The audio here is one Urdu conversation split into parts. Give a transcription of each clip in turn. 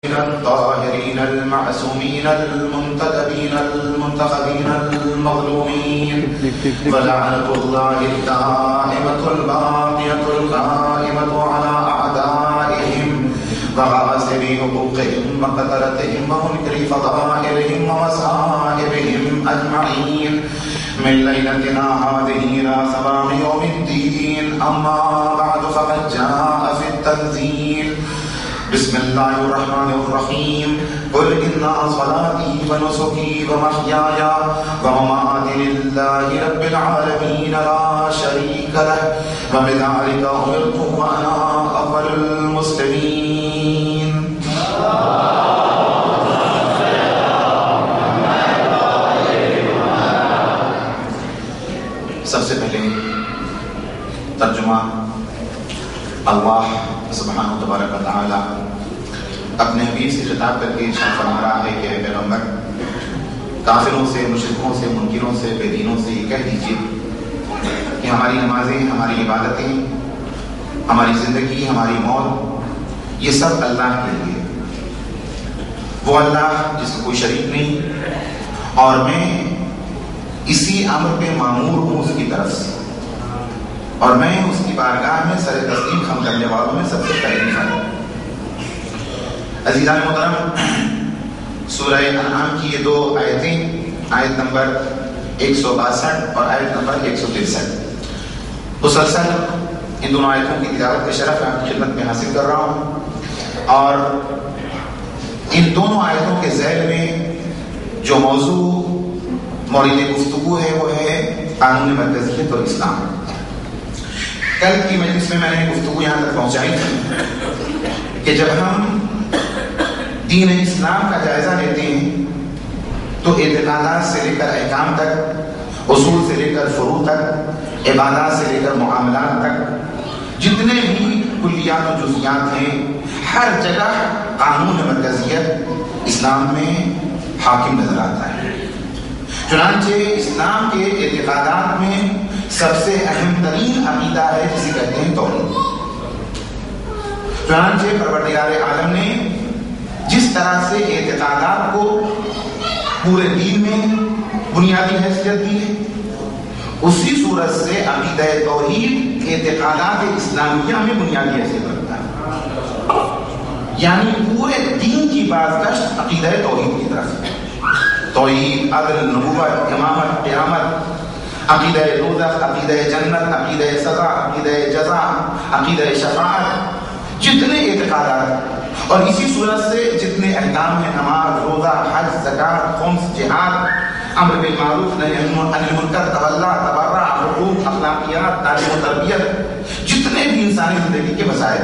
الطاهرين المعصومين المنتدبين المنتخبين المظلومين ولعنة الله الدائمة الباقية القائمة على أعدائهم وغاصب حقوقهم وقتلتهم ومنكر فضائلهم ومصائبهم أجمعين من ليلتنا هذه إلى صباح يوم الدين. أما بعد فقد جاء في التنزيل بسم الله الرحمن الرحيم قل إن صلاتي ونسكي ومحياي ومماتي لله رب العالمين لا شريك له وبذلك أمرت وأنا أول المسلمين. سب سے پہلے ترجمہ اللہ سبحانہ تبارک و تعالی اپنے حبیب سے خطاب کر کے ارشاد فرما رہا ہے کہ اے پیغمبر کافروں سے، مشرکوں سے، منکروں سے، بے دینوں سے یہ کہہ دیجیے کہ ہماری نمازیں، ہماری عبادتیں، ہماری زندگی، ہماری موت یہ سب اللہ کے لیے، وہ اللہ جس کا کوئی شریک نہیں، اور میں اسی امر پہ مامور ہوں اس کی طرف سے، اور میں اس کی بارگاہ میں سر تسلیم خم کرنے والوں میں سب سے پہلے ہوں۔ عزیزان محترم، سورہ انعام کی یہ دو آیتیں، آیت نمبر 162 اور آیت نمبر 163، مسلسل ان دونوں آیتوں کی تلاوت کا شرف آپ کی خدمت میں حاصل کر رہا ہوں، اور ان دونوں آیتوں کے ذیل میں جو موضوع مورد گفتگو ہے وہ ہے قانون مرکزیت اور اسلام۔ کل کی مجلس میں نے گفتگو یہاں تک پہنچائی تھی کہ جب ہم دین اسلام کا جائزہ لیتے ہیں تو اعتقادات سے لے کر احکام تک، اصول سے لے کر فروع تک، عبادات سے لے کر معاملات تک، جتنے بھی کلیات و جزیات ہیں ہر جگہ قانون مرکزیت اسلام میں حاکم نظر آتا ہے۔ چنانچہ اسلام کے اعتقادات میں سب سے اہم ترین عقیدہ ہے جسے کہتے ہیں توحید۔ چنانچہ پروردگار عالم نے جس طرح سے اعتقادات کو پورے دین میں بنیادی حیثیت دی ہے، اسی صورت سے عقیدہ توحید اعتقادات اسلامیہ میں بنیادی حیثیت رکھتا ہے، یعنی پورے دین کی بازگشت عقیدہ توحید کی طرف ہے۔ توحید، عدل، نبوت، امامت، قیامت، عقیدہ دوزخ، عقیدہ جنت، عقیدہ سزا، عقیدہ جزا، عقیدہ شفاعت، جتنے اعتقادات اور اسی صورت سے جتنے احکام ہیں، نماز، روزہ، حج، زکوٰۃ، خمس، جہاد، امر بالمعروف، نہی عن المنکر، تولا، تبرع، حقوق، اخلاقیات، تعلیم و تربیت، جتنے بھی انسانی زندگی کے مسائل،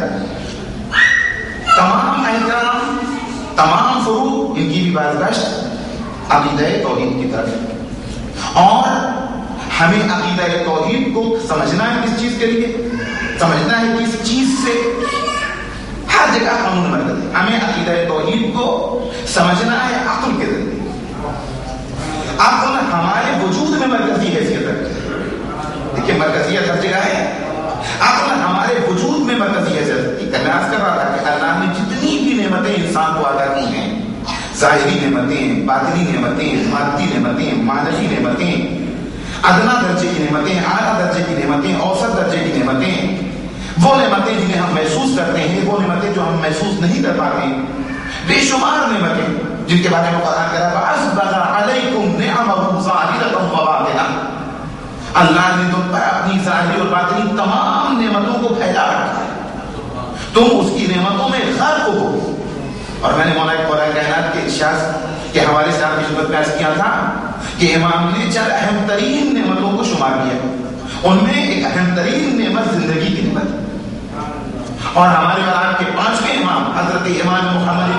تمام احکام، تمام فروع، ان کی بھی بازگشت عقیدہ توحید کی طرف۔ اور ہمیں عقیدہ توحید کو سمجھنا ہے کس چیز کے لیے؟ سمجھنا ہے کس چیز سے؟ ہر جگہ قانون مرکز ہے۔ ہمیں عقیدہ توحید کو سمجھنا ہے عقل کے ذریعے۔ عقل ہمارے وجود میں مرکزی حیثیت رکھتی ہے۔ دیکھیے مرکزیت ہر جگہ ہے، عقل ہمارے وجود میں مرکزی حیثیت رکھتی ہے۔ میں عرض کر رہا تھا کہ اللہ نے جتنی بھی نعمتیں انسان کو عطا کی ہیں، ظاہری نعمتیں، باطنی نعمتیں، مادی نعمتیں، معنوی نعمتیں، ادنا درجے کی نعمتیں، اعلیٰ درجے کی نعمتیں، اوسط درجے کی نعمتیں، وہ نعمتیں جنہیں ہم محسوس کرتے ہیں، وہ نعمتیں جو ہم محسوس نہیں کر پاتے، بے شمار نعمتیں جن کے بارے میں قرآن کہہ رہا ہے وَأَسْبَغَ عَلَيْكُمْ نِعَمَهُ ظَاهِرَةً وَبَاطِنَةً، اللہ نے تم پر اپنی ظاہری اور باطنی تمام نعمتوں کو پھیلا رکھا ہے، تم اس کی نعمتوں میں غرق ہو۔ اور میں نے مولانا کائنات کے ارشاد کے حوالے سے آپ کی خدمت میں عرض کیا تھا کہ امام نے 4 اہم ترین نعمتوں کو شمار کیا، ان میں ایک اہم ترین نعمت زندگی کی نعمت ہے، اور ہمارے قرآن کے 5ویں امام حضرت امام محمد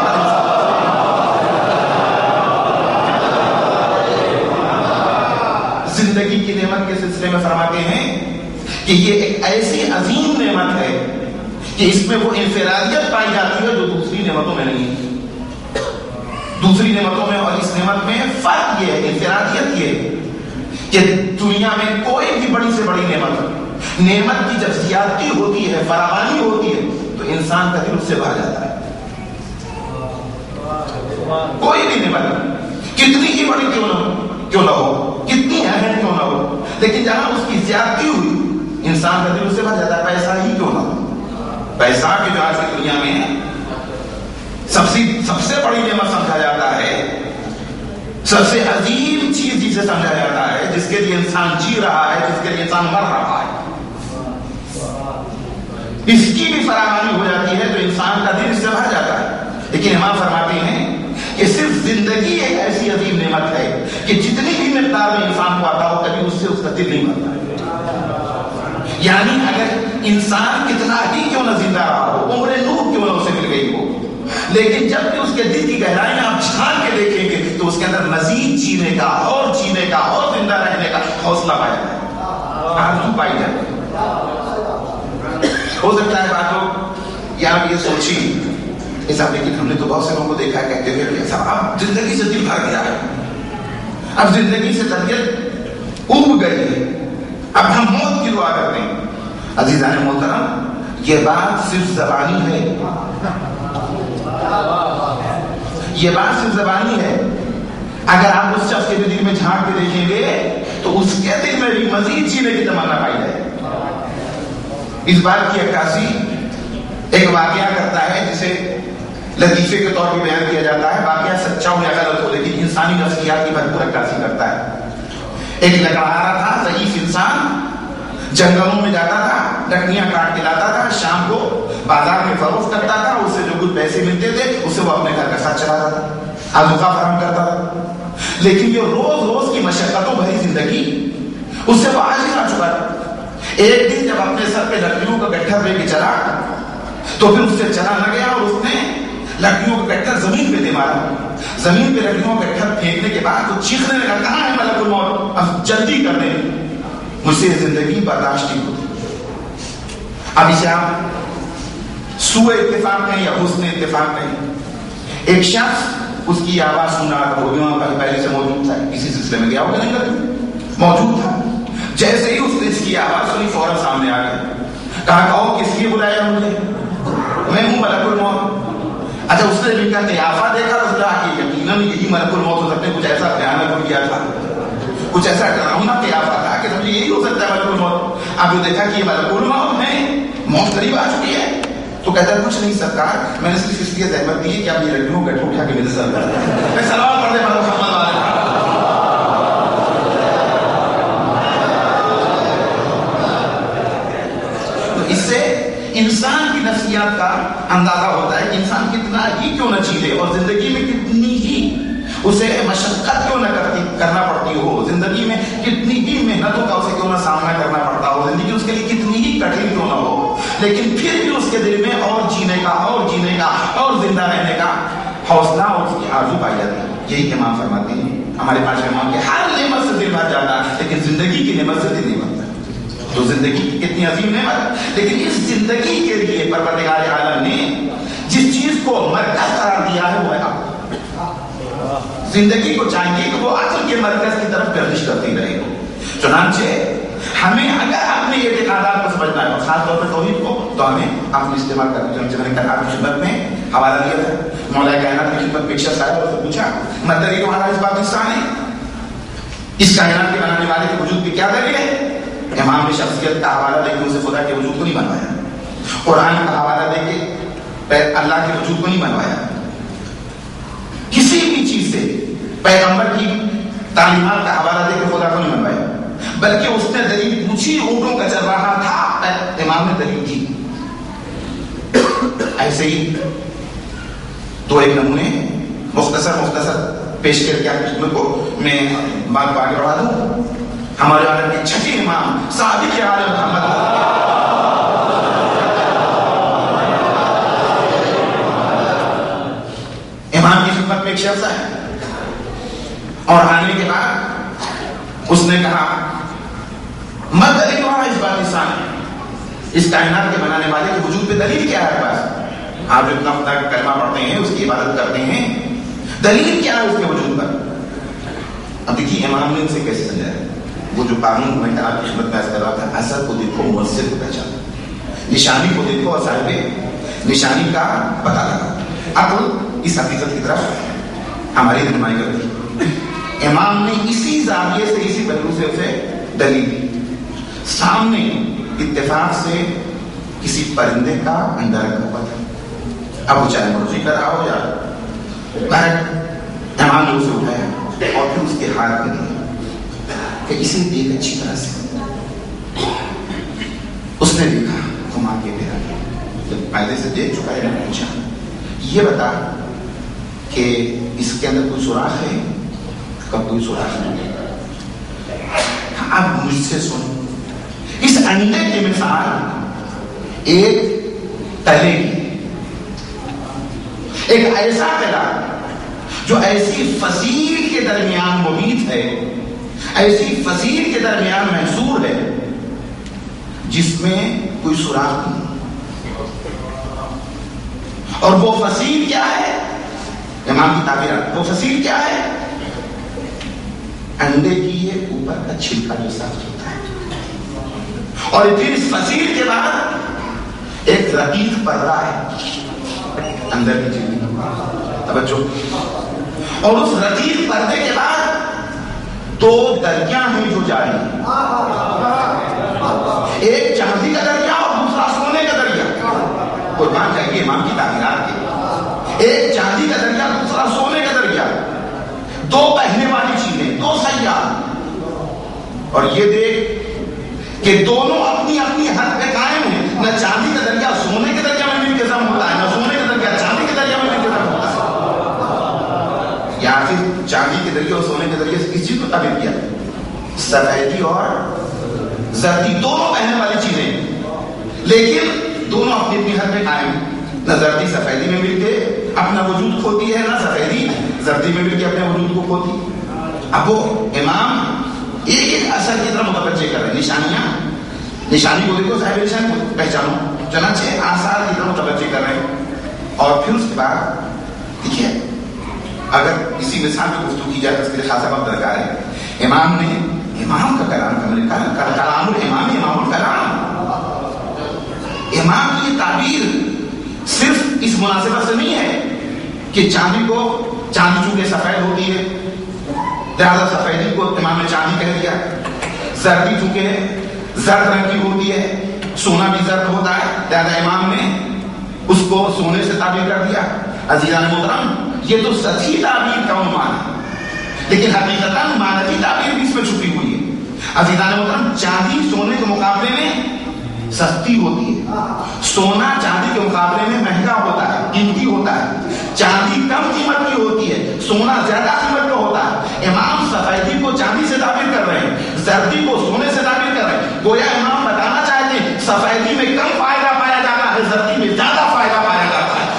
زندگی کی نعمت کے سلسلے میں فرماتے ہیں کہ یہ ایک ایسی عظیم نعمت ہے کہ اس میں وہ انفرادیت پائی جاتی ہے جو دوسری نعمتوں میں نہیں ہے۔ دوسری نعمتوں میں اور اس نعمت میں فرق یہ ہے، انفرادیت یہ ہے کہ دنیا میں کوئی بھی بڑی سے بڑی نعمت کی جب زیادتی ہوتی ہے، فراوانی ہوتی ہے، تو انسان کا دل اس سے بھر جاتا ہے۔ कोई भी नेमत कितनी ही बड़ी क्यों ना हो, कितनी अहम क्यों ना हो, लेकिन जहां उसकी ज्यादती हुई इंसान का दिल उससे भर जाता है। पैसा ही क्यों ना हो, पैसा के जो आज की दुनिया में सबसे बड़ी नेमत समझा जाता है, सबसे अजीम चीज जिसे समझा जाता है, जिसके लिए इंसान जी रहा है, जिसके लिए इंसान मर रहा है, इसकी भी फराहमी हो जाती है तो इंसान का दिल इससे भर जाता है। लेकिन इमाम फरमाते हैं कि सिर्फ जिंदगी एक ऐसी अजीम नेमत है कि जितनी भी मिकदार में इंसान को आता हो, कभी उससे उसका दिल नहीं भरता। यानी अगर इंसान कितना ही क्यों न जिंदा रहा हो, उम्र नूर क्यों न उसे मिल गई हो, लेकिन जब भी उसके दिल की गहराई में आप झांक के देखेंगे तो उसके अंदर मजीद जीने का और जीने का और जिंदा रहने का हौसला पाया जाए, आरज़ू पाई जाए। हो सकता है बातों या आप ये सोचिए ऐसा, लेकिन हमने तो बहुत से लोगों को देखा है कहते हुए ऐसा, अब जिंदगी से दिल भर गया है, अब जिंदगी से तबीयत उब गई है, अब हम मौत की दुआ करते हैं। अजीज़ान मोहतरम, ये बात सिर्फ ज़बानी है, ये बात सिर्फ ज़बानी है। अगर आप उस शख्स के दिल में झांक के देखेंगे तो उसके दिल में भी मजीद जीने की तमन्ना पाई जाए। इस बात की अक्कासी एक वाकया करता है जिसे लतीफे के तौर पर बयान किया जाता है। वाकया सच्चा हो या गलत हो, लेकिन इंसानी नफ्सियात की भरपूर अक्कासी करता है। एक लकड़हारा था, ज़ईफ इंसान, जंगलों में जाता था, लकड़ियां काट के लाता था, शाम को बाजार में फरोख्त करता था, उससे जो कुछ पैसे मिलते थे उससे वो अपने घर का साथ चलाता था, आज़ूका फराहम करता था। लेकिन ये रोज रोज की मशक्कतों भरी जिंदगी उससे वो आज ही आ चुका था। एक दिन जब अपने सर पे लकड़ियों का गट्ठर लेके चला तो फिर उससे चला न गया और उसने लकड़ियों का गट्ठर जमीन पे दे मारा। जमीन पे लकड़ियों का गट्ठर फेंकने के बाद वो चीखने लगा, कहां है मलकुल मौत, अब जल्दी कर दे, मुझसे जिंदगी बर्दाश्त नहीं होती। अब इसे आप सुए इत्तेफाक कहें या हुस्न इत्तेफाक कहें, एक शख्स उसकी आवाज सुन रहा था, वो भी वहां पहले से मौजूद था, किसी सिलसिले में गया होगा नहीं, करके मौजूद था। जैसे ही उसने इसकी आवाज सुनी फौरन सामने आ गया, कहा कहो किस लिए बुलाया मुझे, मैं हूं मलकुल मौत। अच्छा, उसने भी क्या क़ियाफ़ा देखा तो उसने कि यकीनन यही मलकुल मौत हो सकते, कुछ ऐसा भयानक हो गया था, कुछ ऐसा डरावना क़ियाफ़ा था कि समझिए यही हो सकता है मलकुल मौत। अब जो देखा कि ये मलकुल मौत है, मौत करीब आ चुकी है, तो कहता है कुछ नहीं सरकार, मैंने सिर्फ इसलिए ज़हमत दी है कि आप ये लड्डू गट्ठर उठा के मेरे सर पर मैं सलाम पढ़ने वाला मोहम्मद वाले। तो इससे इंसान की नफ्सियात का अंदाजा होता है कि इंसान कितना ही क्यों न जी ले और जिंदगी में कितनी ही उसे मशक्कत क्यों न करना पड़ती हो, जिंदगी में कितनी ही मेहनतों का उसे क्यों न सामना करना पड़ता हो, जिंदगी उसके लिए कितनी ही कठिन क्यों न हो, लेकिन फिर भी उसके दिल में और जीने का और जीने का और जिंदा रहने का हौसला और उसकी आरज़ू पाई जाती है। यही इमाम फरमाते हैं, हमारे पास इमाम के हर नेमत से दिल भर जाता है, लेकिन जिंदगी की नेमत से दिल नहीं भरता। तो जिंदगी की कितनी अजीम नेमत, लेकिन इस जिंदगी के लिए परवरदिगार आलम ने जिस चीज को मरकज करार दिया है वो है आप। जिंदगी को चाहिए कि वो असल के मरकज की तरफ गर्दिश करती रहे। चुनांचे हमें अगर अपने इत्तेकादात को समझना है, खासतौर पर तौहीद को, तो हमें अपने इस्तेमाल करना चाहिए। मैंने कल आपकी खिदमत में हवाला दिया था, मौला कायनात की खिदमत में एक शख्स आया और उससे पूछा मतलब तुम्हारा इस पाकिस्तान है, इस कायनात के बनाने वाले के वजूद की क्या दलील है? इमाम ने शख्सियत का हवाला देकर उसे खुदा के वजूद को नहीं बनवाया, कुरान का हवाला देके अल्लाह के वजूद को नहीं बनवाया, किसी भी चीज से पैगंबर की तालीमात का हवाला देकर खुदा को नहीं बनवाया, बल्कि उसने दलील पूछी, ऊँटों का चल रहा था, इमाम ने दलील की। ऐसे ही दो एक नमूने मुख्तसर पेश करके आपकी खिदमत को मैं बात को आगे बढ़ा दूं। हमारे आलम के छठे इमाम सादिक आलम मोहम्मद इमाम की खिदमत में एक शख्स है और आने के बाद उसने कहा मत दलील वहां इस पाकिस्तान है, इस कायनात के बनाने वाले के वजूद पे दलील क्या है पास? आप जो इतना खुदा का कलमा पढ़ते हैं, उसकी इबादत करते हैं, दलील क्या है उसके वजूद पर? अब देखिए इमाम ने उनसे कैसे समझाया, वो जो कानून मैं आपकी खिदमत में कर रहा था, असर को देखो मुअस्सिर को पहचानो, निशानी को देखो और साहिब निशानी का पता लगा। अब इस हकीकत की तरफ ہماری رہنمائی کرتی. امام نے اسی زاویے سے اسی پہلو سے اسے دلیل دی. سامنے اتفاق سے کسی پرندے کا انڈا رکھا ہوا تھا. اب وہ چاہے مرضی کر رہا ہو یا امام نے اسے اٹھایا اور پھر اس کے ہاتھ میں دیا کہ اسے دیکھ اچھی طرح سے. اس نے دیکھا گھما کے پھرا, جب قاعدے سے دیکھ چکا ہے, پوچھا یہ بتا کہ اس کے اندر کوئی سوراخ ہے؟ کب کوئی سوراخ نہیں. اب مجھ سے سن, اس انڈے کی مثال ایک تلے کی, ایک ایسا تلا جو ایسی فصیل کے درمیان محیط ہے, ایسی فصیل کے درمیان محصور ہے جس میں کوئی سوراخ نہیں. اور وہ فصیل کیا ہے؟ امام کی تعبیرات, وہ فصیل کیا ہے؟ انڈے کی یہ اوپر کا چھلکا جو صاف ہوتا ہے, اور پھر اس فصیل کے بعد ایک رقیق پردہ ہے اندر کی چیز. توجہ. اور اس رقیق پردے کے بعد دو دریا ہیں جو جاری ہیں, ایک چاندی کا دریا اور دوسرا سونے کا دریا. قربان چاہیے امام کی تعمیرات کے, ایک چاندی کا دریا دوسرا سونے کا دریا, دو بہنے والی چیزیں, دو سیار. اور یہ دیکھ کہ دونوں اپنی اپنی حد پہ قائم ہیں. نہ چاندی کا دریا سونے کے دریا میں بھی انتظام ہوتا ہے, نہ سونے کا دریا چاندی کے دریا میں بھی انتظام ہوتا ہے. یا پھر چاندی کے دریا اور سونے کے دریا سے کس چیز کو تعبیر کیا؟ سفیدی اور زردی, دونوں بہنے والی چیزیں, لیکن دونوں اپنی اپنی حد میں قائم. نہ زردی سفیدی میں مل کے اپنا وجود کھوتی ہے, نہ سفیدی زردی میں مل کے اپنے وجود کو کھوتی. اب وہ امام ایک ایک اثر کی طرح متوجہ کر رہے ہیں. نشانیاں, نشانی کو دیکھو, صاحب نشان کو پہچانو, چنانچہ آثار کی طرح متوجہ کر رہے ہیں. اور پھر اس کے بعد دیکھیے, اگر کسی مثال میں گفتگو کی جائے تو اس کے لیے خاصا وقت درکار ہے. امام نے, امام کا کلام کلام الامام, امام الکلام. امام کی تعبیر صرف اس مناسبت سے نہیں ہے کہ چاندی کو, چاندی چونکہ سفید ہوتی ہے لہذا سفیدی کو امام نے چاندی کہہ دیا. زردی چونکہ زرد رنگ کی ہوتی ہے, سونا بھی زرد ہوتا ہے لہذا امام نے اس کو سونے سے تعبیر کر دیا. عزیزان محترم, یہ تو سچی تعبیر کا عنوان ہے, لیکن حقیقتاً معنوی تعبیر بھی اس میں چھپی ہوئی ہے. عزیزان محترم, چاندی سونے کے مقابلے میں سستی ہوتی ہے, سونا چاندی کے مقابلے میں مہنگا ہوتا ہے, قیمتی ہوتا ہے. چاندی کم قیمت کی ہوتی ہے, سونا زیادہ قیمت کا ہوتا ہے. امام سفیدی کو چاندی سے تعبیر کر رہے ہیں, زردی کو سونے سے تعبیر کر رہے ہیں. گویا امام بتانا چاہتے ہیں سفیدی میں کم فائدہ پایا جاتا ہے, زردی میں زیادہ فائدہ پایا جاتا ہے.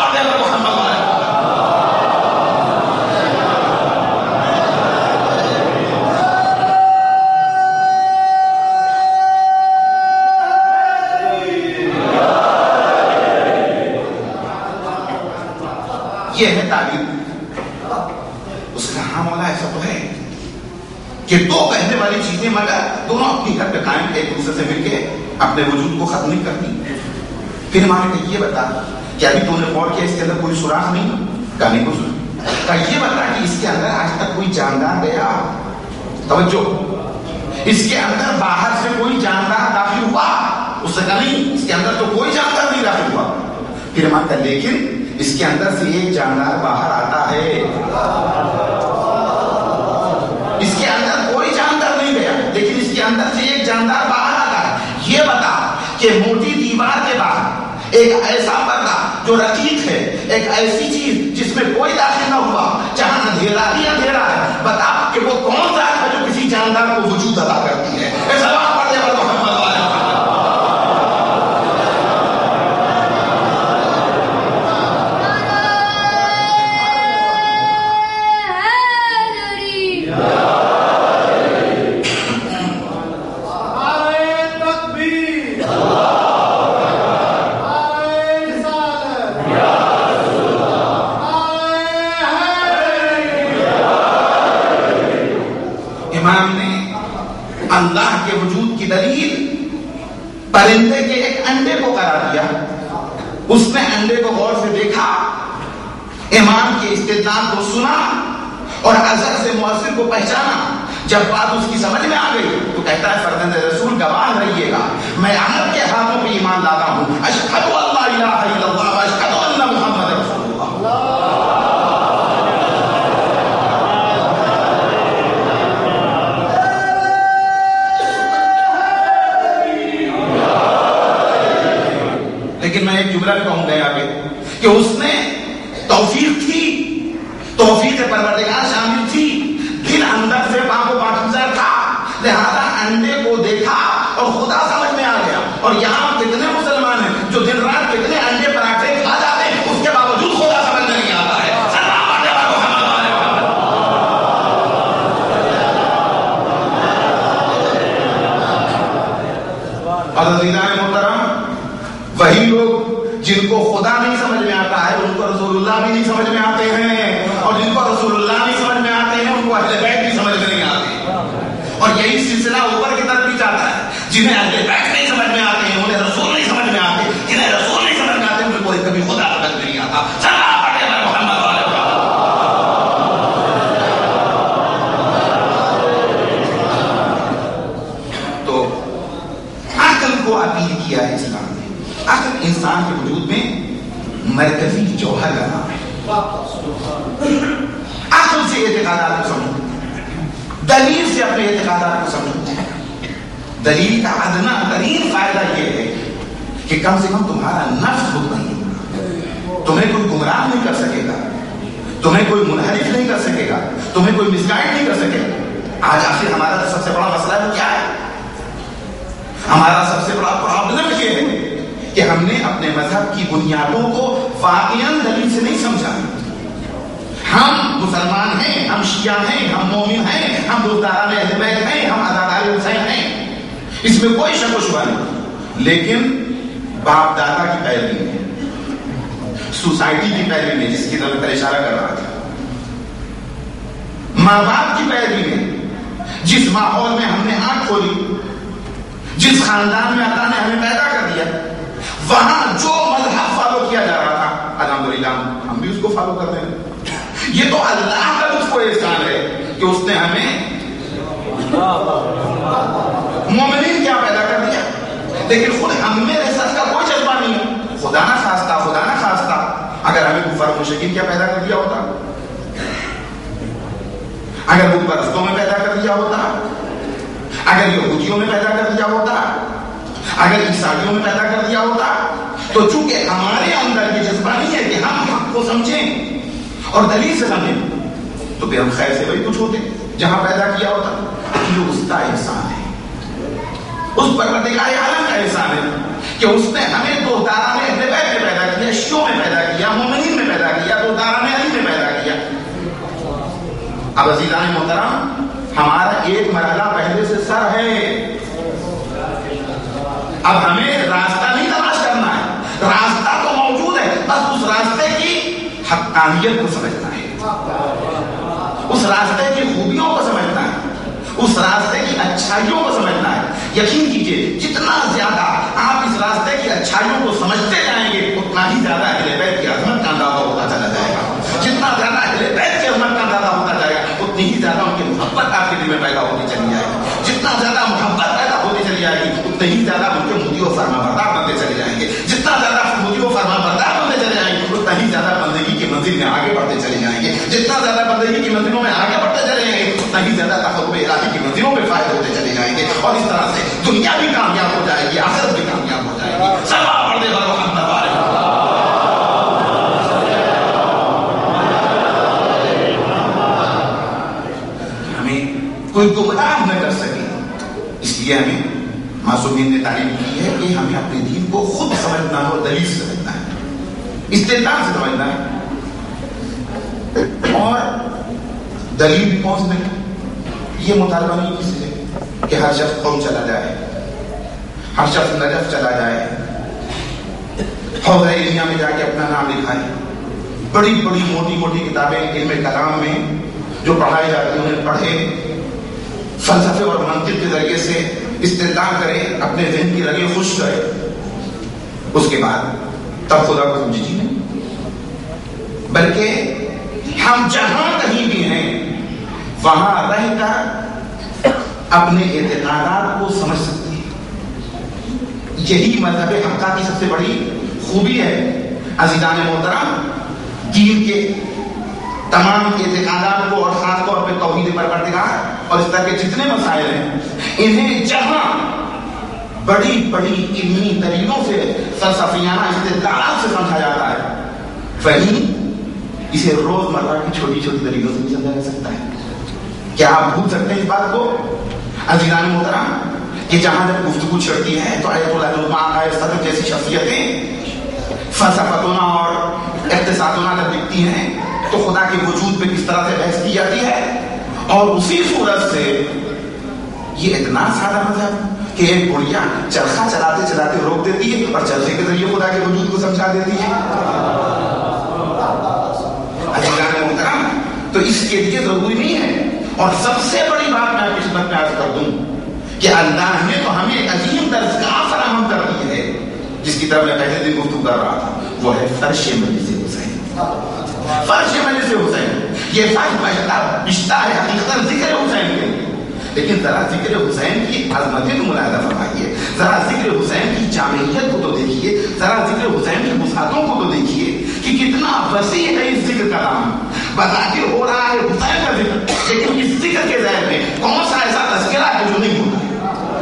یہ ہے تعبیر. اس کا ہاں مولا ایسا تو ہے کہ دو بہنے والی چیزیں مگر دونوں اپنی حد پہ قائم, ایک دوسرے سے مل کے اپنے وجود کو ختم نہیں کرتی. پھر ہمارے کہ یہ بتا کہ ابھی تو نے غور کیا اس کے اندر کوئی سوراخ نہیں, کہانی کو سنا کہ یہ بتا کہ اس کے اندر آج تک کوئی جاندار گیا. توجہ, اس کے اندر باہر سے کوئی جاندار داخل ہوا؟ اس سے کہا نہیں, اس کے اندر تو کوئی جاندار نہیں داخل ہوا. پھر ہمارا لیکن اس کے اندر سے ایک جاندار باہر آتا ہے. اس کے اندر کوئی جاندار نہیں گیا, لیکن اس کے اندر سے ایک جاندار باہر آتا ہے. یہ بتا کہ موٹی دیوار کے بعد ایک ایسا پردہ جو رقیق ہے, ایک ایسی چیز جس میں کوئی داخل نہ ہوا, جہاں اندھیرا ہی اندھیرا ہے, بتا کہ وہ کون سا ہے جو کسی جاندار کو وجود ادا کرتی ہے. سوال پڑھنے پر محمد اللہ کے وجود کی دلیل پرندے کے ایک انڈے کو قرار دیا. اس نے انڈے کو غور سے دیکھا امام کے استدلال کو سنا اور اثر سے مؤثر کو پہچانا. جب بات اس کی سمجھ میں آ گئی تو کہتا ہے فرزند رسول گواہ رہیے گا میں احمد کے ہاتھوں پہ ایمان لاتا ہوں. اشہد ان لا الہ الا اللہ واشہد ان محمد رسول اللہ. لیکن میں ایک جملہ بھی کہوں گا آگے کہ اس نے توفیق تھی, توفیق پروردگار شامل تھی, دل اندر سے پاک و پاکیزہ تھا, لہذا انڈے کو دیکھا اور خدا سمجھ میں آ گیا. اور یہاں کتنے مسلمان ہیں جو دن رات کتنے انڈے پراٹھے کھا جاتے ہیں, اس کے باوجود خدا سمجھ میں نہیں آتا ہے. اور عزیزان محترم, وہی لوگ جن کو خدا نہیں سمجھ میں آتا ہے ان کو رسول اللہ بھی نہیں سمجھ میں آتے ہیں, اور جن کو رسول اللہ نہیں سمجھ میں آتے ہیں ان کو اہل بیت بھی سمجھ میں نہیں آتے. اور یہی سلسلہ اوپر کی طرف بھی جاتا ہے. جنہیں اہل بیت نہیں سمجھ میں آتے ہیں انہیں رسول نہیں سمجھ میں آتے, جنہیں رسول نہیں سمجھ میں آتے ان کو کبھی خدا سمجھ میں نہیں آتا. تو عقل کو اپیل کیا ہے اسلام نے. عقل انسان کے وجود میں مرکزی جوہر کا نام ہے. عقل سے اعتقادات کو سمجھو, دلیل سے اپنے اعتقادات کو سمجھو. دلیل کا ادنا ترین فائدہ یہ ہے کہ کم سے کم تمہارا نفس مطمئن ہوگا, تمہیں کوئی گمراہ نہیں کر سکے گا, تمہیں کوئی منحرف نہیں کر سکے گا, تمہیں کوئی مسگائیڈ نہیں کر سکے گا. آج آخر ہمارا تو سب سے بڑا مسئلہ ہے کیا ہے؟ ہمارا سب سے بڑا پرابلم یہ ہے کہ ہم نے اپنے مذہب کی بنیادوں کو واقعاً دلیل سے نہیں سمجھا. ہم مسلمان ہیں, ہم شیعہ ہیں, ہم مومن ہیں, ہم دوستداران اہل بیت ہیں, ہم عزادار حسین ہیں, اس میں کوئی شک و شبہ نہیں. لیکن باپ دادا کی پیروی میں, سوسائٹی کی پیروی میں, جس کی طرف میں اشارہ کر رہا تھا, ماں باپ کی پیروی میں, جس ماحول میں ہم نے آنکھ کھولی, جس خاندان میں اللہ نے ہمیں پیدا کر دیا, وہاں جو مذہب فالو کیا جا رہا تھا الحمدللہ ہم بھی اس کو فالو کر رہے ہیں. یہ تو اللہ کا اس کو احسان ہے کہ اس نے ہمیں مومنین کیا پیدا کر دیا, لیکن خود ہم میں رسالت کا کوئی جذبہ نہیں ہے. خدا نہ خواستہ اگر ہمیں کفر و مشرکین کیا پیدا کر دیا ہوتا, اگر بت پرستوں میں پیدا کر دیا ہوتا, اگر یہودیوں میں پیدا کر دیا ہوتا, اگر عیسائیوں میں پیدا کر دیا ہوتا, تو چونکہ ہمارے اندر یہ جذبہ نہیں ہے کہ ہم حق کو سمجھیں اور دلیل سے سمجھیں, تو پھر ہم خیر سے وہی کچھ ہوتے جہاں پیدا کیا ہوتا. یہ اس کا احسان ہے, اس پروردگار عالم کا احسان ہے کہ اس نے ہمیں دوستداران اہل بیت میں پیدا کیا, شیعوں میں پیدا کیا, مومنین میں پیدا کیا, دوستداران علی میں پیدا کیا. اب عزیزان محترم, ہمارا ایک مرحلہ پہلے سے سر ہے. اب ہمیں راستہ نہیں تلاش کرنا ہے, راستہ تو موجود ہے, بس اس راستے کی حقانیت کو سمجھنا ہے, اس راستے کی خوبیوں کو سمجھنا ہے, اس راستے کی اچھائیوں کو سمجھنا ہے. یقین کیجئے جتنا زیادہ آپ اس راستے کی اچھائیوں کو سمجھتے جائیں گے اتنا ہی زیادہ اہل بیت کی عظمت کا اندازہ ہوتا چلا جائے گا. جتنا زیادہ اہل بیت کی عظمت کا اندازہ ہوتا جائے گا اتنی ہی زیادہ ان کی محبت آپ کے دل میں پیدا ہوتی چلی جائے گی. جتنا زیادہ محبت پیدا ہوتی چلی جائے گی اتنے ہی زیادہ ان کے مودی و فرما بردار بنتے چلے جائیں گے. جتنا زیادہ مودی و فرما بردار بنتے چلے جائیں گے اتنا ہی زیادہ بندگی کی منزل میں آگے بڑھتے چلے جائیں گے. جتنا زیادہ بندگی کی منزلوں میں آگے بڑھتے چلے جائیں گے اتنا ہی زیادہ تقرب الہی کی منزلوں میں فائدے ہوتے چلے جائیں گے. اور اس طرح سے دنیا بھی کامیاب ہو جائے گی, آخرت بھی کامیاب ہو جائے گی. سب پڑھ دے گا کوئی گمراہ نہ کر سکے. اس لیے ہمیں معصومین نے تعلیم کی ہے کہ ہمیں اپنے دین کو خود سمجھنا ہے اور دلیل سے سمجھنا ہے, استدلال سے سمجھنا ہے. اور دلیل بھی پہنچ نہیں, یہ مطالبہ نہیں کسی سے کہ ہر شخص قوم چلا جائے, ہر شخص نجف چلا جائے, حوضہ علمیہ میں جا کے اپنا نام لکھائے. بڑی بڑی موٹی موٹی کتابیں علم کلام میں جو پڑھائی جاتی ہیں انہیں پڑھے, فلسفے اور منطق کے ذریعے سے استدلال کرے, اپنے ذہن کی رگیں خوش کرے, اس کے بعد تب خدا کو سمجھے. جی نہیں, بلکہ ہم جہاں کہیں بھی ہیں وہاں رہ کر اپنے اعتقادات کو سمجھ سکتے ہیں. یہی مذہب حقہ کی سب سے بڑی خوبی ہے. عزیزان محترم، دین کے تمام اعتقادات کو اور خاص طور پہ توحید پروردگار اور اس طرح کے جتنے مسائل ہیں، انہیں جہاں بڑی بڑی علمی دلیلوں سے فلسفیانہ استدلالات سے سمجھا جاتا ہے، وہیں اسے روزمرہ کی چھوٹی چھوٹی دلیلوں سے بھی سمجھا جا سکتا ہے. کیا آپ بھول سکتے ہیں اس بات کو عزیزان محترم کہ جہاں جب گفتگو چڑھتی ہے تو آیت اللہ علیہ صدر جیسی شخصیتیں فلسفتوں اور اقتصادوں جب دکھتی ہیں تو خدا کے وجود پہ کس طرح سے بحث کی جاتی ہے، اور اسی صورت سے یہ اتنا سادہ مذہب کہ ایک بڑھیا چرخہ چلاتے چلاتے روک دیتی ہے اور چرخے کے ذریعے خدا کے وجود کو سمجھا دیتی ہے. عزیزان محترم، تو اس کے لیے ضروری نہیں ہے. اور سب سے بڑی بات میں آپ کی خدمت میں عرض کر دوں کہ اللہ نے تو ہمیں ایک عظیم درسگاہ فراہم کر دی ہے جس کی طرف میں پہلے دن گفتگو کر رہا تھا، وہ ہے فرش مجلس حسین. فرش مجلس حسین یہ فرش رشتہ ہے حقیقت ذکر حسین کے لیے، لیکن ذرا ذکر حسین کی عظمت کو ملاحظہ فرمائیے، ذرا ذکر حسین کی جامعیت کو تو دیکھیے، ذرا ذکر حسین کی وسعتوں کو تو دیکھیے کہ کتنا وسیع ہے اس ذکر کا نام. بظاہر ہو رہا ہے حسین کا ذکر، لیکن اس ذکر کے ذہن میں کون سا ایسا تذکرہ ہے جو نہیں ہوتا ہے.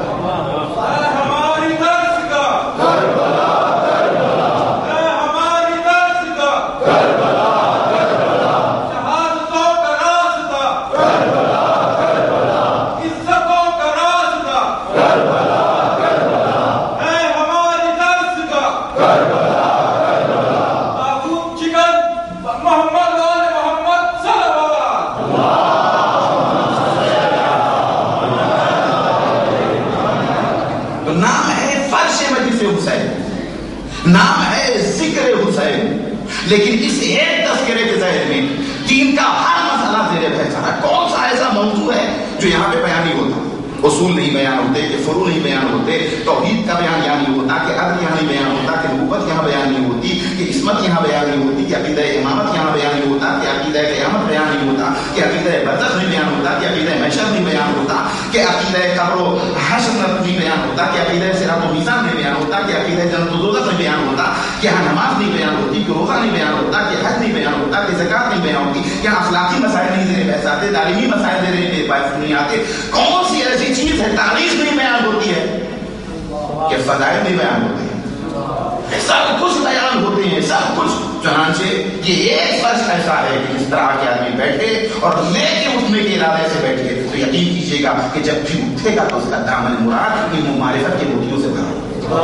نام ہے ذکر حسین، لیکن اس ایک تذکرے کے ذہن میں دین کا ہر مسئلہ زیر بحث ہے. کون سا ایسا موضوع ہے جو یہاں پہ بیان نہیں ہوتا؟ اصول نہیں بیان ہوتے کہ فروع نہیں بیان ہوتے، توحید کا بیان یہاں نہیں ہوتا کہ عدل یہاں نہیں بیان ہوتا کہ نبوت یہاں بیان نہیں ہوتی کہ عصمت یہاں بیان نہیں ہوتی کہ عقیدہ امامت یہاں بیان نہیں ہوتا کہ عقیدہ قیامت بیان نہیں ہوتا کہ عقیدہ برزخ نہیں بیان ہوتا کہ عقیدہ محشر نہیں بیان ہوتا کہ عقیدہ قبر و حشر نہیں بیان ہوتا کہ عقیدہ صراط و میزان نہیں بیان ہوتا کہ عقیدہ جنت و دوزخ نہیں بیان ہوتا کہ یہاں نماز نہیں بیان ہوتی کہ روزہ نہیں بیان ہوتا کہ حج نہیں بیان ہوتا کہ زکات نہیں بیان ہوتی کہ اخلاقی مسائل نہیں زیر بحث آتے، تعلیمی مسائل زیر بحث نہیں آتے. کون سی ایسی چیز ہے تاریخ نہیں بیان ہوتی ہے کہ فضائل نہیں بیان ہوتے ہیں؟ سب کچھ بیان ہوتے ہیں، سب کچھ. چنانچہ یہ ایک فرش ایسا ہے کہ اس طرح کے آدمی بیٹھے اور لے کے اٹھنے کے ارادے سے بیٹھے تو یقین کیجیے گا کہ جب بھی اٹھے گا تو اس کا دامن مراد کی معرفت کے موتیوں سے بھرا.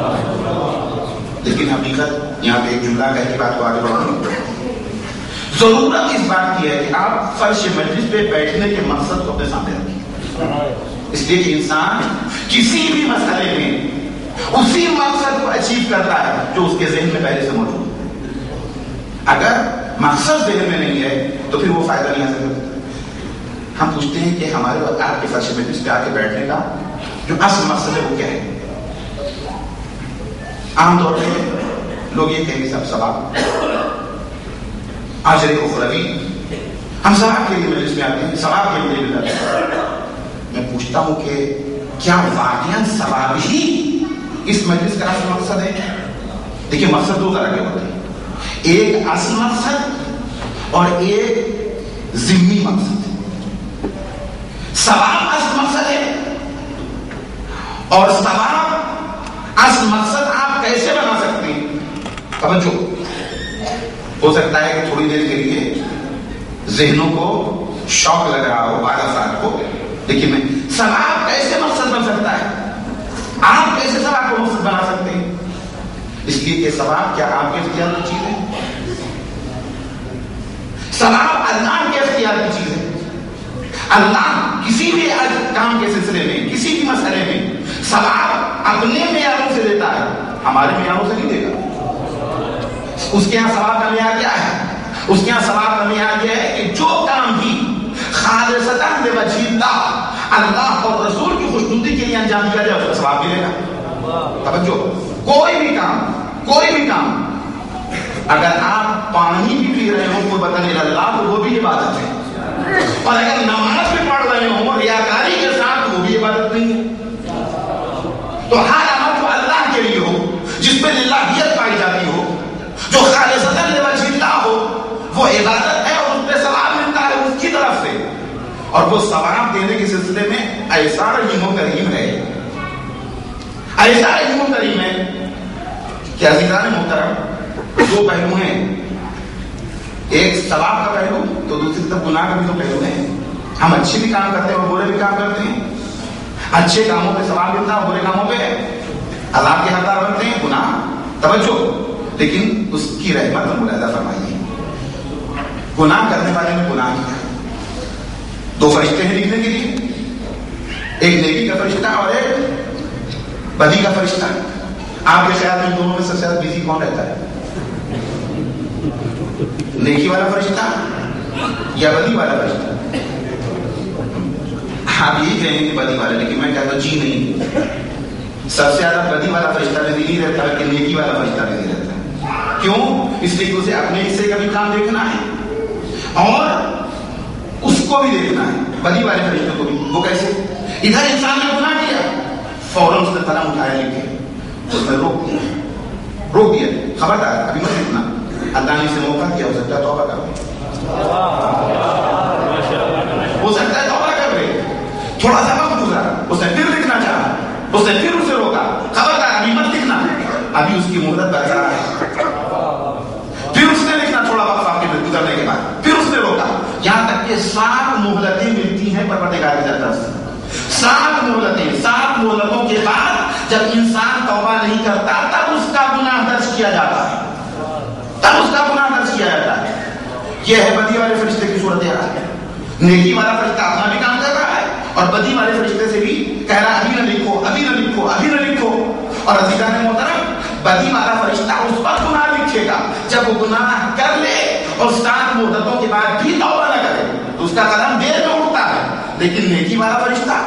لیکن حقیقت یہاں پہ ایک جملہ کہہ کے بات کو آگے بڑھاؤں. ضرورت اس بات کی ہے کہ آپ فرش مجلس پہ بیٹھنے کے مقصد کو اپنے سامنے رکھیں، اس لیے کہ انسان کسی بھی مسئلے میں اسی مقصد کو اچیو کرتا ہے جو اس کے ذہن میں پہلے سے موجود ہے. اگر مقصد ذہن میں نہیں ہے تو پھر وہ فائدہ نہیں حاصل کرتا. ہم پوچھتے ہیں کہ ہمارے آپ کے فرش مجلس پہ آ کے بیٹھنے کا جو اصل مقصد ہے وہ کیا ہے؟ عام طور پہ لوگ یہ کہیں گے سب ثواب، اجر اخروی، ہم ثواب کے لیے مجلس میں آتے ہیں، ثواب کے لیے ملتے ہیں. میں پوچھتا ہوں کہ کیا واقعاً ثواب ہی اس مجلس کا اصل مقصد ہے؟ دیکھیے مقصد دو طرح کے ہوتے ہیں، ایک اصل مقصد اور ایک ضمنی مقصد. ثواب اصل مقصد ہے اور ثواب اصل مقصد آپ کیسے بنا سکتے ہیں؟ توجہ، ہو سکتا ہے کہ تھوڑی دیر کے لیے ذہنوں کو شوق لگ رہا ہو بعض افراد کو، لیکن میں ثواب کیسے مقصد بن سکتا ہے؟ آپ کیسے ثواب کو مقصد بنا سکتے ہیں؟ اس لیے کہ ثواب کیا آپ کے اختیار کی چیز ہے؟ ثواب اللہ کے اختیار کی چیز ہے. اللہ کسی بھی کام کے سلسلے میں، کسی بھی مسئلے میں ثواب اپنے معیاروں سے دیتا ہے، ہمارے معیاروں سے نہیں دے گا. اس کے یہاں ثواب کا معیار کیا ہے؟ اس کے یہاں ثواب کا معیار یہ ہے کہ جو کام بھی خالصتاً بوجہ اللہ اور رسول کی خوشنودی کے لیے انجام دیا جائے اس کا ثواب ملے گا. توجہ، کوئی بھی کام اگر آپ پانی بھی پی رہے ہو قربتاً اللہ تو وہ بھی عبادت ہے، اور اگر نماز بھی پڑھ رہے ہو ریاکاری کے ساتھ وہ بھی عبادت نہیں ہے۔ تو ہر عمل جو اللہ کے لیے ہو، جس میں للہیت پائی جاتی ہو، جو خالصتاً لوجہ اللہ ہو، وہ عبادت ہے اور اس پہ ثواب ملتا ہے اس کی طرف سے۔ اور وہ ثواب دینے کے سلسلے میں ایسا رحیم و کریم ہے، ایسا رحیم و کریم ہے کہ عزیزان محترم دو پہلو ہیں، ایک ثواب کا پہلو تو دوسری طرف گناہ کا بھی تو پہلو ہے۔ ہم اچھے بھی کام کرتے ہیں اور برے بھی کام کرتے ہیں، اچھے کاموں پہ ثواب ملتا ہے، برے کاموں پہ عذاب کے حقدار بنتے ہیں۔ گناہ توجہ، لیکن اس کی رحمت اور ملاحظہ فرمائیے، گناہ کرنے والے نے گناہ کیا، دو فرشتے ہیں لکھنے کے لیے، ایک نیکی کا فرشتہ اور ایک بدی کا فرشتہ۔ آپ کے خیال میں دونوں میں سب سے زیادہ بزی کون رہتا ہے؟ نیکی والا فرشتہ یا بدی والا فرشتہ؟ آپ یہی کہیں گے بدی والا، لیکن میں کہتا ہوں جی نہیں، سب سے زیادہ بدی والا فرشتہ بزی نہیں رہتا کہ نیکی والا فرشتہ بزی رہتا ہے۔ کیوں؟ اس لیے کہ اسے اپنے حصے کا بھی کام دیکھنا ہے اور اس کو بھی دیکھنا ہے، بدی والے فرشتے کو بھی۔ وہ کیسے؟ ادھر انسان نے گناہ کیا، فوراً اس نے قلم اٹھایا، لکھے، اس نے روک دیا، خبردار ابھی مت لکھنا، اللہ نے اسے موقع دیا، ہو سکتا ہے توبہ کر لے، ہو سکتا ہے توبہ کر لے، تھوڑا سا وقت گزرا، اس نے پھر لکھنا چاہا، اس نے پھر اسے روکا، خبردار ابھی مت لکھنا، ابھی اس کی مہلت برقرار ہے۔ پھر اس نے لکھنا تھوڑا وقت آپ کے گزرنے کے بعد، پھر اس نے روکا، یہاں تک کہ 7 مہلتیں ملتی ہیں پروردگار کی طرف سے۔ 7 مہلتیں، 7 مہلتوں کے بعد جب انسان توبہ نہیں کرتا تب اس کا گناہ درج کیا جاتا ہے، تب اس کا گناہ درج کیا جاتا ہے۔ یہ ہے بدی والے فرشتے کی صورتحال۔ نیکی والا فرشتہ اپنا بھی کام کر رہا ہے اور بدی والے فرشتے سے بھی کہہ رہا ہے ابھی نہ لکھو، ابھی نہ لکھو، ابھی نہ لکھو۔ اور عزیزان محترم، بدی والا فرشتہ اس وقت گناہ لکھے گا جب وہ گناہ کر لے اور 7 مدتوں کے بعد بھی توبہ نہ کرے تو اس کا قدم دیر میں اٹھتا ہے۔ لیکن نیکی والا فرشتہ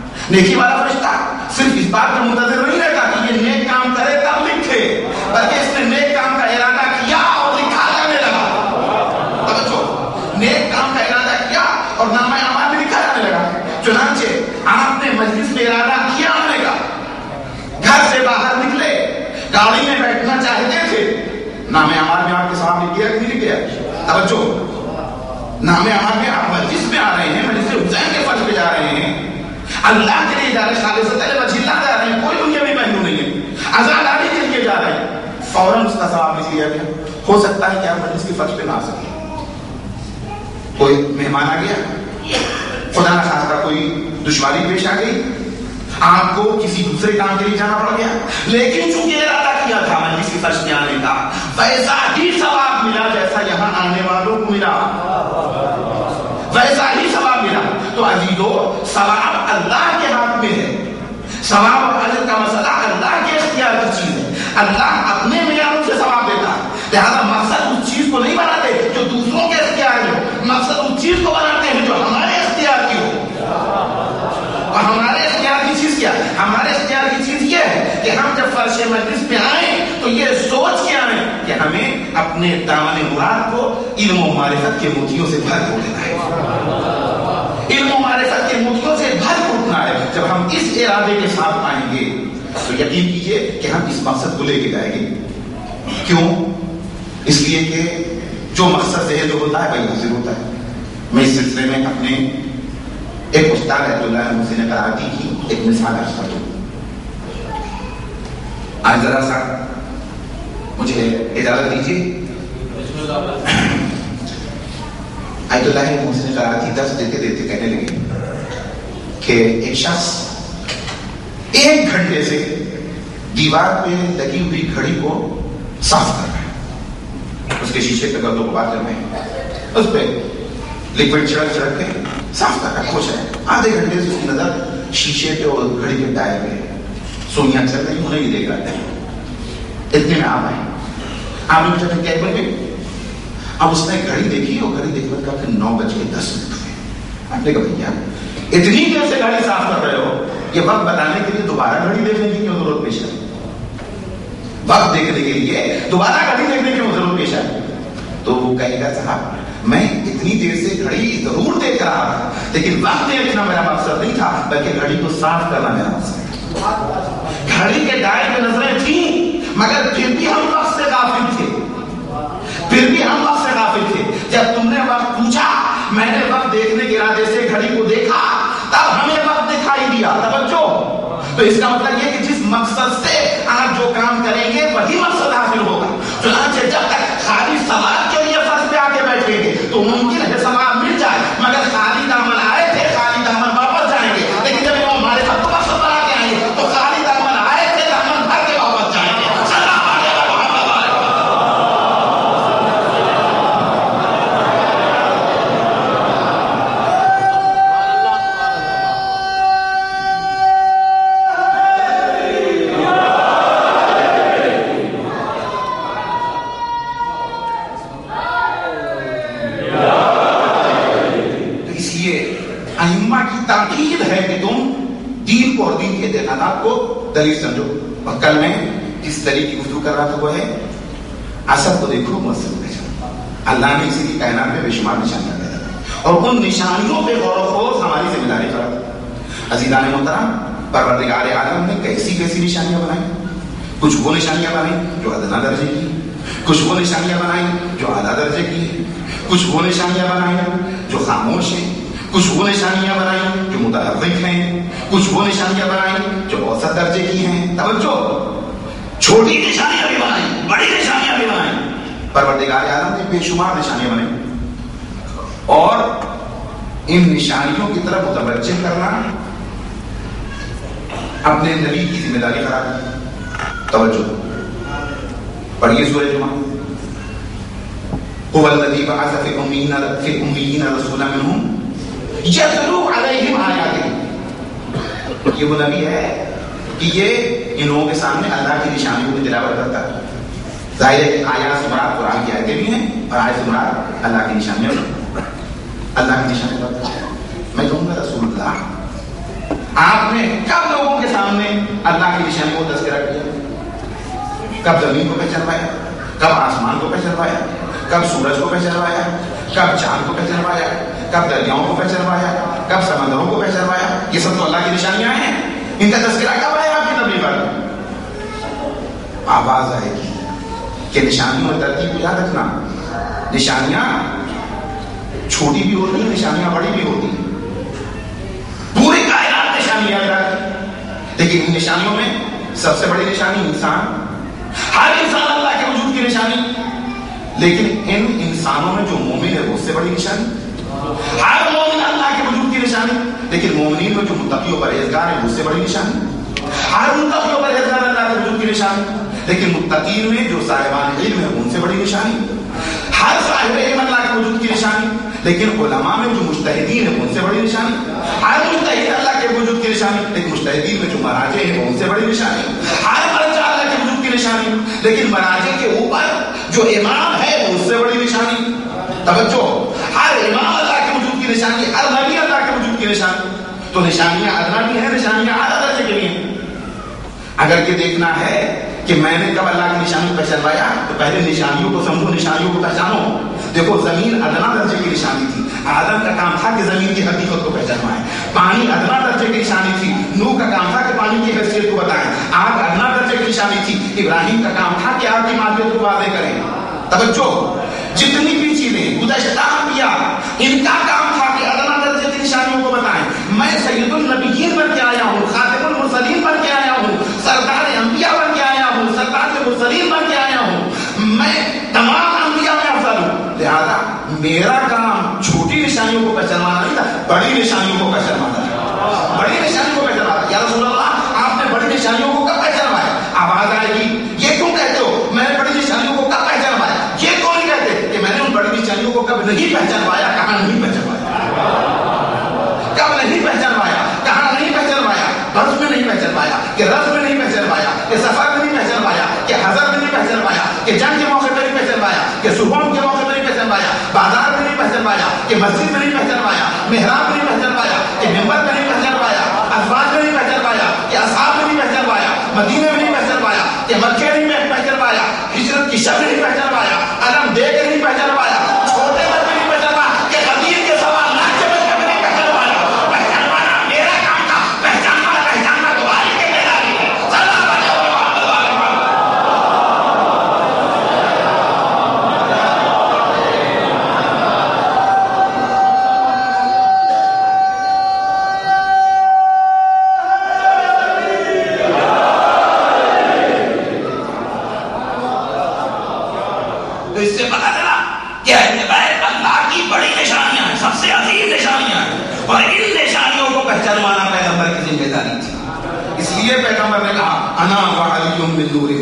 صرف اس بات پر منتظر نہیں رہتا کہ یہ نیک کام کرے تب لکھے، بلکہ اس نے نیک کام کا ارادہ کیا اور لکھا جانے لگا۔ توجہ، نیک کام کا ارادہ کیا اور نامہ اعمال میں لکھا جانے لگا۔ چنانچہ آپ نے مجلس میں ارادہ کیا آنے کا، گھر سے باہر نکلے، گاڑی میں بیٹھنا چاہتے تھے، نامہ اعمال میں آپ کے سامنے لکھ گیا کہ نہیں لکھ گیا؟ توجہ، نامہ اعمال میں آپ مجلس میں آ رہے ہیں، مجلس حسین کے فرض پہ جا رہے ہیں، اللہ کے لیے جا رہے ہیں، خالصتاً وجہ اللہ جا رہے ہیں، کوئی دنیاوی پہلو نہیں ہے، آزاداری کے لیے جا رہے ہیں، فوراً اس کا ثواب لکھ لیا گیا۔ ہو سکتا ہے کہ آپ مجلس کے فرض پہ نہ آ سکیں، کوئی مہمان آ گیا، خدا نہ خاصہ کوئی دشواری پیش آ گئی، آپ کو کسی دوسرے کام کے لیے جانا پڑ گیا، لیکن چونکہ ارادہ کیا تھا مجلس کے فرش میں آنے کا، ویسا ہی ثواب ملا جیسا یہاں آنے والوں کو ملا، ویسا ہی ثواب ملا۔ تو عزیزو، ثواب اللہ کے ہاتھ میں ہے، ثواب اور اجر کا مسئلہ اللہ کے اختیار کی چیز ہے، اللہ اپنے معیاروں سے ثواب دیتا ہے، لہذا مقصد اس چیز کو نہیں بناتے جو دوسروں کے اختیار میں ہو، مقصد اس چیز کو بناتے ہیں جو ہمارے اختیار کی ہو۔ اور ہمارے اختیار کی چیز کیا ہے؟ ہمارے اختیار کی چیز یہ ہے کہ ہم جب فرش مجلس پہ آئیں تو یہ سوچ کے آئیں کہ ہمیں اپنے دامن مراد کو علم و معرفت کے موتیوں سے بھر کے اٹھنا ہے، علم و معرفت کے موتیوں سے بھر کے اٹھنا ہے۔ جب ہم اس ارادے کے ساتھ آئیں گے تو یقین کیجئے کہ ہم اس مقصد کو لے کے جائیں گے۔ کیوں؟ اس لیے کہ جو مقصد ذہن میں ہوتا ہے وہی حاصل ہوتا ہے۔ میں اس سلسلے میں اپنے ایک استاد عبد اللہ محسن کراتی کی ایک مثال عرض کر دوں۔ آج ذرا سا مجھے اجازت دیجیے۔ عبد اللہ محسن کراتی درس دیتے دیتے کہنے لگے کہ ایک شخص 1 گھنٹے سے دیوار پہ لگی ہوئی گھڑی کو صاف کر رہا ہے، اس کے شیشے پہ گردوں کو بات کر رہے ہیں، اس پہ لکوڈ چھڑک کے صاف کر رہا ہے، خوش ہے۔ آدھے گھنٹے سے اس کی نظر شیشے پہ اور گھڑی کے ٹائر پہ، سوئیاں چل رہی انہیں ہی دیکھ رہا ہے۔ اتنے میں آپ آئے، آپ نے پوچھا کیا بن گئی؟ اب اس نے گھڑی دیکھی اور گھڑی دیکھ کر 9:10 ہوئے۔ آپ نے کہا بھیا اتنی دیر سے گاڑی صاف کر رہے ہو، یہ وقت بتانے کے لیے دوبارہ گھڑی دیکھنے کی کیوں ضرورت پیش ہے؟ وقت دیکھنے کے لیے دوبارہ گھڑی دیکھنے کی ضرورت پیش آئے تو وہ کہے گا صاحب میں اتنی دیر سے گھڑی ضرور دیکھ رہا تھا لیکن وقت دیکھنا میرا مقصد نہیں تھا بلکہ گھڑی کو صاف کرنا میرا مقصد تھا. گھڑی کے ڈائل میں نظریں تھیں مگر پھر بھی ہم وقت سے غافل تھے. جب تم نے وقت پوچھا میں نے وقت دیکھنے کے ارادے سے گھڑی کو دیکھا تب ہمیں وقت دکھائی دیا. توجہ. تو اس کا مطلب یہ کہ جس مقصد سے آپ جو کام کریں گے وہی مقصد حاصل ہوگا. چنانچہ جب تک خالی ثواب کے لیے فرض پہ آ کے بیٹھیں گے تو ممکن ہے ثواب مل جائے مگر خالی دامن آئے تھے خالی دامن واپس جائیں گے. لیکن جب وہ ہمارے ساتھ مقصد بنا کے آئیں گے تو خالی دامن آئے تھے دامن بھر کے واپس جائیں گے. تاکید ہے کہ تم دین کو اور دین کے اعتقادات کو دلیل سمجھو. اور کل میں جس دلیل کی گفتگو کر رہا تھا وہ ہے اثر کو دیکھو مقصد کو پہچانو. اللہ نے اسی کی کائنات میں بے شمار نشانیاں پیدا کی اور ان نشانیوں پہ غور و خوض ہماری ذمہ داری فرض. عزیزان محترم پروردگار عالم نے کیسی کیسی نشانیاں بنائی. کچھ وہ نشانیاں بنائی جو ادنا درجے کی, کچھ وہ نشانیاں بنائی جو اعلیٰ درجے کی, کچھ وہ نشانیاں بنائی جو خاموش ہیں, کچھ وہ نشانیاں بنائی جو متحرک ہیں, کچھ وہ نشانیاں بنائی جو اوسط درجے کی ہیں. توجہ. چھوٹی نشانیاں بھی بنائی, بڑی نشانیاں بھی بنائی. پروردگار عالم نے بے شمار نشانیاں بنائی اور ان نشانیوں کی طرف متوجہ کرنا اپنے نبی کی ذمہ داری قرار دی. توجہ. پڑھیے سورہ جمعہ. هو الذي بعث في الأميين رسولا منهم یتلو علیہم آیاتہ. یہ وہ نبی ہے کہ یہ ان لوگوں کے سامنے اللہ کی نشانیوں کی تلاوت کرتا ہے. ظاہر ہے کہ آیات سے مراد قرآن کی آیتیں بھی ہیں اور آیت سے مراد اللہ کی نشانیاں بھی. اللہ کی نشانیاں کرتا ہے. میں کہوں گا رسول اللہ آپ نے کب لوگوں کے سامنے اللہ کی نشانیوں کو تذکرہ کیا؟ کب زمین کو پہچانوایا, کب آسمان کو پہچانوایا, کب سورج کو پہچانوایا, کب چاند کو پہچانوایا, کب دریاؤں کو پہچانوایا, کب سمندروں کو پہچانوایا؟ یہ سب تو اللہ کی نشانیاں ہیں. ان کا تذکرہ کب آیا آپ کی نبی پر؟ آواز آئے گی کہ نشانیوں اور ترتیب کو یاد رکھنا. نشانیاں چھوٹی بھی ہوتی ہیں, نشانیاں بڑی بھی ہوتی ہیں. پوری کائنات نشانیاں رکھتی لیکن ان نشانیوں میں سب سے بڑی نشانی انسان. ہر انسان اللہ کے وجود کی نشانی. لیکن ان انسانوں میں جو مومن ہے وہ اس سے بڑی نشانی. ہر مومن اللہ کے وجود کی نشانی. لیکن مومنین میں جو متقی و پرہیزگار ہے اس سے بڑی نشانی. ہر متقی و پرہیزگار اللہ کے وجود کی نشانی. لیکن متقین میں جو صاحبان علم ہے ان سے بڑی نشانی. ہر صاحب علم اللہ کے وجود کی نشانی. لیکن علماء میں جو مجتہدین ہیں ان سے بڑی نشانی. ہر مجتہد اللہ کے وجود کی نشانی. لیکن مجتہدین میں جو مراجع ہیں ان سے بڑی نشانی. ہر مرجع اللہ کے وجود کی نشانی. لیکن مراجع کے اوپر جو امام ہے اس سے بڑی نشانی. توجہ. ہر امام اللہ کے وجود کی نشانی, ہر نبی اللہ کے وجود کی نشانی. تو نشانیاں ادنا بھی ہیں, نشانیاں اعلیٰ درجے کے لیے ہیں. اگر یہ دیکھنا ہے کہ میں نے کب اللہ کی نشانی پہچانوایا تو پہلے نشانیوں کو سمجھو, نشانیوں کو پہچانو. دیکھو زمین ادنا درجے کی نشانی تھی. آدم کا کام تھا کہ زمین کی حقیقت کو پہچانوائے. پانی ادنا درجے کی نشانی تھی. نوح کا کام تھا کہ پانی کی حیثیت کو بتائیں. آگ ادنا درجے کی نشانی تھی. ابراہیم کا کام تھا کہ آگ کی ماہیت کو واضح کریں. توجہ. جتنی بھی چیزیں گزشتہ انبیاء ان کا کام تھا کہ ادنا درجے کی نشانیوں کو بتائیں. میں سید النبیین بن کے آیا ہوں, خاتم المرسلین بن کے آیا ہوں, سردار انبیاء بن کے آیا ہوں, سردار المرسلین بن کے آیا ہوں. میں تمام انبیاء میں افضل ہوں. لہذا میرا کام چھوٹی نشانیوں کو پہچانوانا نہیں تھا, بڑی نشانیوں کو پہچانوانا تھا. بڑی نشانیوں کو پہچانوانا. یا رسول اللہ آپ نے بڑی نشانیوں کو کب پہچانوایا؟ آواز آئے گی یہ کیوں کہتے ہو میں نے بڑی نشانیوں کو کب پہچانوایا؟ یہ کیوں نہیں کہتے کہ میں نے ان بڑی نشانیوں کو کب نہیں پہچانوایا؟ کہاں نہیں پہچانوایا؟ کب نہیں پہچانوایا؟ کہاں نہیں پہچانوایا؟ برس میں نہیں پہچانوایا, کہ رس میں نہیں پہچانوایا, کہ سفر میں نہیں پہچانوایا, کہ حضر میں نہیں پہچانوایا, کہ جنگ کے موقع پہ نہیں پہچانوایا, کہ صبح کے موقع پہ نہیں پہچانوایا, بازار میں نہیں پہچانوایا, کہ مسجد میں نہیں پہچانوایا, محراب میں نہیں پہچانوایا, کہ منبر میں نہیں پہچانوایا, ازواج میں نہیں پہچانوایا, کہ اصحاب میں نہیں پہچانوایا, مدینے میں نہیں پہچانوایا, کہ مکے میں نہیں پہچانوایا, ہجرت کی شب میں نہیں پہچانوایا,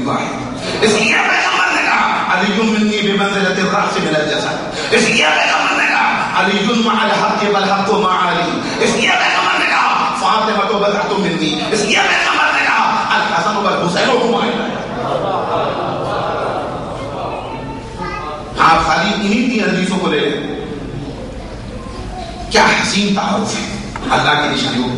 الواحد. اس لیے پیغمبر نے کہا علی منی بمنزلۃ الرأس من الجسد. اس لیے پیغمبر نے کہا علی مع الحق والحق مع علی. اس لیے پیغمبر نے کہا فاطمہ بضعۃ منی. اس لیے پیغمبر نے کہا الحسن والحسین ہما الی. آپ خالی انہی تین حدیثوں کو لے لیں. کیا حسین تعارف ہے اللہ کی نشانیوں.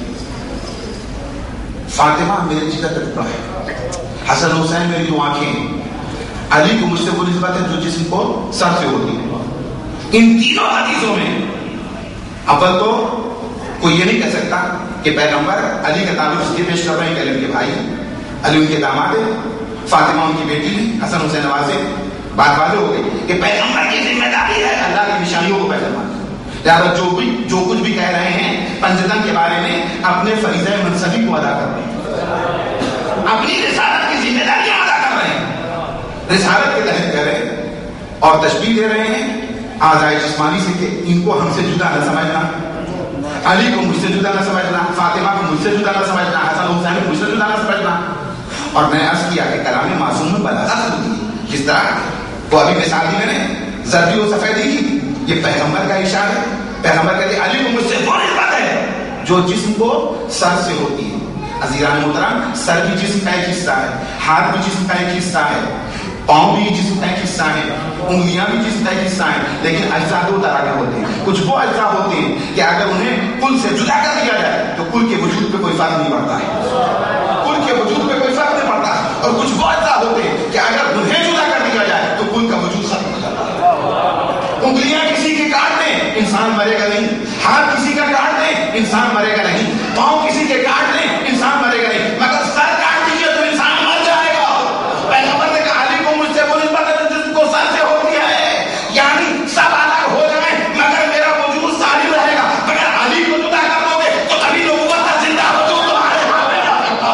فاطمہ میرے جگر کا ٹکڑا ہے, حسن حسین میری دو آنکھیں, علی کو مجھ سے وہ نسبت ہے جو جسم کو سر سے ہوتی ہے. ان تینوں حدیثوں میں اول تو کوئی یہ نہیں کہہ سکتا کہ پیغمبر علی کا تعلق اس لیے پیش کر رہے ہیں کہ علی ان کے بھائی, علی ان کے داماد ہے, فاطمہ ان کی بیٹی ہے, حسن حسین نوازے. بات واضح ہو گئی کہ پیغمبر کی ذمہ داری ہے اللہ کی نشانیوں کو پہچاننا. لہٰذا جو کچھ بھی کہہ رہے ہیں پنجتن کے بارے میں اپنے فریضہ منصبی کو ادا کر رہے ہیں, اپنی رسالت کی ذمہ داریاں ادا کر رہے ہیں, رسالت کے تحت کہہ رہے ہیں اور تشبیہ دے رہے ہیں اعضائے جسمانی سے کہ ان کو ہم سے جدا نہ سمجھنا, علی کو مجھ سے جدا نہ سمجھنا, فاطمہ کو مجھ سے جدا نہ سمجھنا, حسن حسین کو مجھ سے جدا نہ سمجھنا. اور میں عرض کیا کہ کلام معصوم میں بلاغت ہوتی ہے. کس طرح وہ ابھی مثال دی میں نے زردی و سفیدی کی, یہ پیغمبر کا اشارہ ہے. پیغمبر کہتے ہیں علی کو مجھ سے وہ نسبت ہے جو جسم کو سر سے ہوتی ہے. عزیزان محترم, سر بھی جسم کا ایک حصہ ہے, ہاتھ بھی جسم کا ایک حصہ ہے, پاؤں بھی جسم کا ایک حصہ ہے, انگلیاں بھی جسم کا ایک حصہ ہیں. لیکن اجزاء دو طرح کے ہوتے ہیں. کچھ وہ اجزاء ہوتے ہیں کہ اگر انہیں کل سے جدا کر دیا جائے تو کل کے وجود پہ کوئی فرق نہیں پڑتا ہے, کل کے وجود پہ کوئی فرق نہیں پڑتا. اور کچھ وہ اجزاء ہوتے ہیں کہ اگر انہیں جدا کر دیا جائے تو کل کا وجود ختم ہو جاتا ہے. انگلیاں کسی کے کاٹ دیں انسان مرے گا نہیں, ہاتھ کسی کا کاٹ دیں انسان مرے گا نہیں, پاؤں کسی کے کاٹ دیں انسان مرے گا نہیں, مگر سر کاٹ دیجیے تو انسان مر جائے گا. پیغمبر نے کہا علی کو مجھ سے وہ نسبت ہے جس کو سر سے ہوتی ہے, یعنی سب الگ ہو جائیں مگر میرا وجود ساری رہے گا. مگر علی کو جدا کر دو گے تو کبھی نبوت کا زندہ وجود تمہارے ہاتھ میں جا سکتا.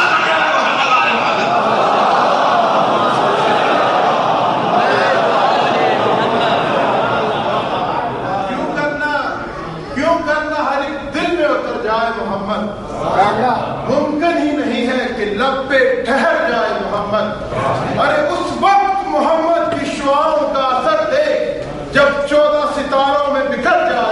ممکن ہی نہیں ہے کہ لب پہ ٹھہر جائے محمد. ارے اس وقت محمد کی شعاؤں کا اثر دیکھ جب 14 ستاروں میں بکھر جائے.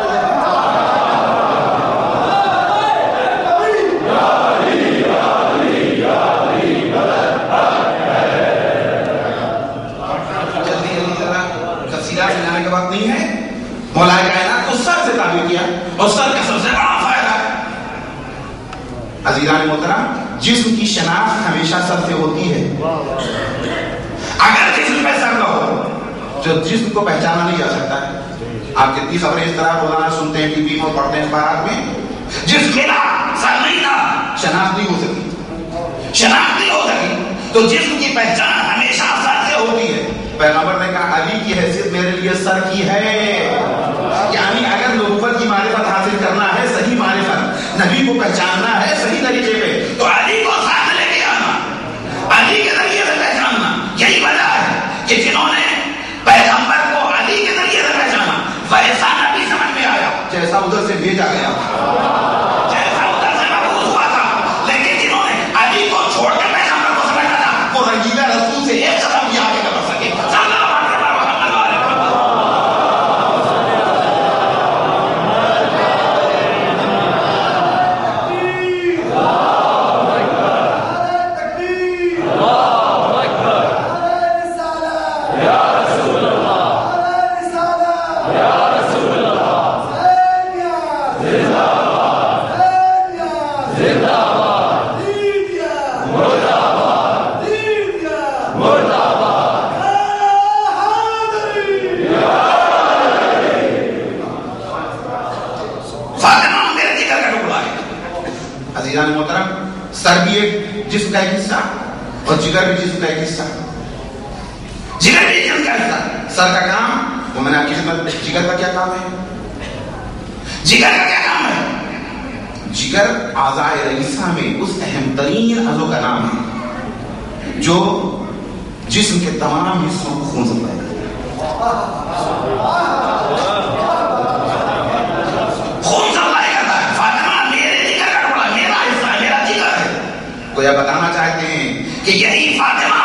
تفصیلات میں جانے کا وقت نہیں ہے. مولا کائنات کو سر سے تعبیر کیا اور سر کا سب سے بڑا فائدہ ہے. عزیزان محترم, جسم کی شناخت ہمیشہ سر سے ہوتی ہے. اگر جسم پہ سر نہ ہو تو جسم کو پہچانا نہیں جا سکتا ہے. آپ کتنی خبریں اس طرح روزانہ سنتے ہیں, ٹی وی میں پڑھتے ہیں, اخبارات میں. جسم ملا سر نہیں تھا, شناخت نہیں ہو سکی, شناخت نہیں ہو سکی تو جسم کی پہچان ہمیشہ سر سے ہوتی ہے. پیغمبر نے کہا علی کی حیثیت میرے لیے سر کی ہے. یعنی اگر نبوت کی معرفت حاصل کرنا ہے, صحیح معرفت, نبی کو پہچاننا ہے صحیح طریقے پہ, تو علی کو ساتھ لے کے آنا, علی کے ذریعے سے پہچاننا. یہی وجہ ہے کہ جنہوں نے پیغمبر کو علی کے ذریعے سے پہچانا ویسا نبی سمجھ میں آیا جیسا ادھر سے بھیجا گیا, جیسا ادھر سے مبعوث ہوا تھا. لیکن جنہوں نے علی کو چھوڑ کر پیغمبر کو سمجھا تھا وہ رنگیلا رسول سے ایک قدم بھی آگے نہ بڑھ سکے. محترم, سر بھی ایک جسم کا ایک حصہ اور جگر بھی جسم کا ایک حصہ. جگر بھی جسم کا حصہ. سر کا کام وہ میں نے آپ کی خدمت, جگر کا کیا کام ہے, جگر کا کیا کام ہے. جگر اعضائے رئیسہ میں اس اہم ترین عضو کا نام ہے جو جسم کے تمام حصوں کو خون سپلائی کرتا ہے. گویا بتانا چاہتے ہیں کہ یہی فاطمہ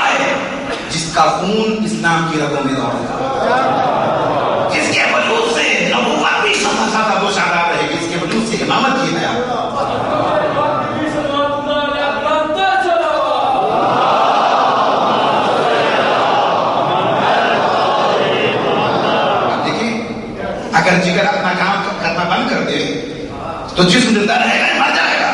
کا خون اسلام کی رگوں میں دوڑ رہا، جس کے وجود سے نبوت بھی ساتھ وہ شاداب رہے گی، جس کے وجود سے امامت کی حیا۔ اگر جگر اپنا کام کرنا بند کر دے تو جسم زندہ رہے گا مر جائے گا۔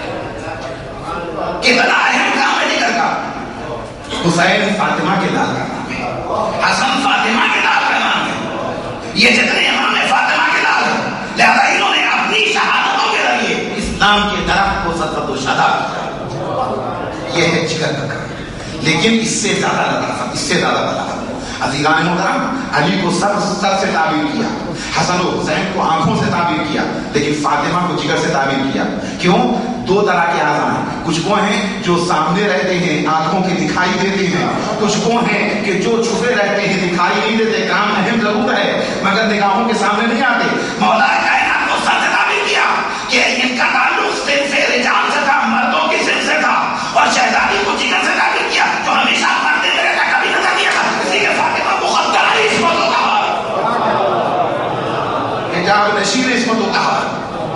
کتنا اہم کام ہے جگر کا۔ حسین فاطمہ کے لال کا نام ہے، حسن فاطمہ کے لال کا نام ہے، یہ جتنے امام فاطمہ کے لال ہیں، لہذا انہوں نے اپنی شہادتوں کے ذریعے اسلام کے درخت کو سطوت و شاداب کیا۔ یہ ہے جگر کا کام، لیکن اس سے زیادہ لطافت، اس سے زیادہ بلاغت۔ عزیزان محترم، علی کو سر سے تعبیر کیا، حسن و حسین کو آنکھوں سے تعبیر کیا، لیکن فاطمہ کو جگر سے تعبیر کیا۔ کیوں؟ دو طرح کے اعضاء ہیں، کچھ وہ ہیں جو سامنے رہتے ہیں، آنکھوں کے دکھائی دیتے ہیں، کچھ وہ ہیں کہ جو چھپے رہتے ہیں، دکھائی نہیں دیتے، کام اہم ضرور ہے مگر نگاہوں کے سامنے نہیں آتے۔ مولا کائنات کو سر سے تعبیر کیا کہ ان کا تعلق صرف رجال سے تھا، مردوں کی صرف سے تھا، اور شہزادی کو جگر سے تعبیر کیا جو ہمیشہ پردے میں رہتا، کبھی نظر نہیں آتا، اسی لیے فاطمہ مقدر علی عصمت و طہارت، حجاب نشین عصمت و طہارت۔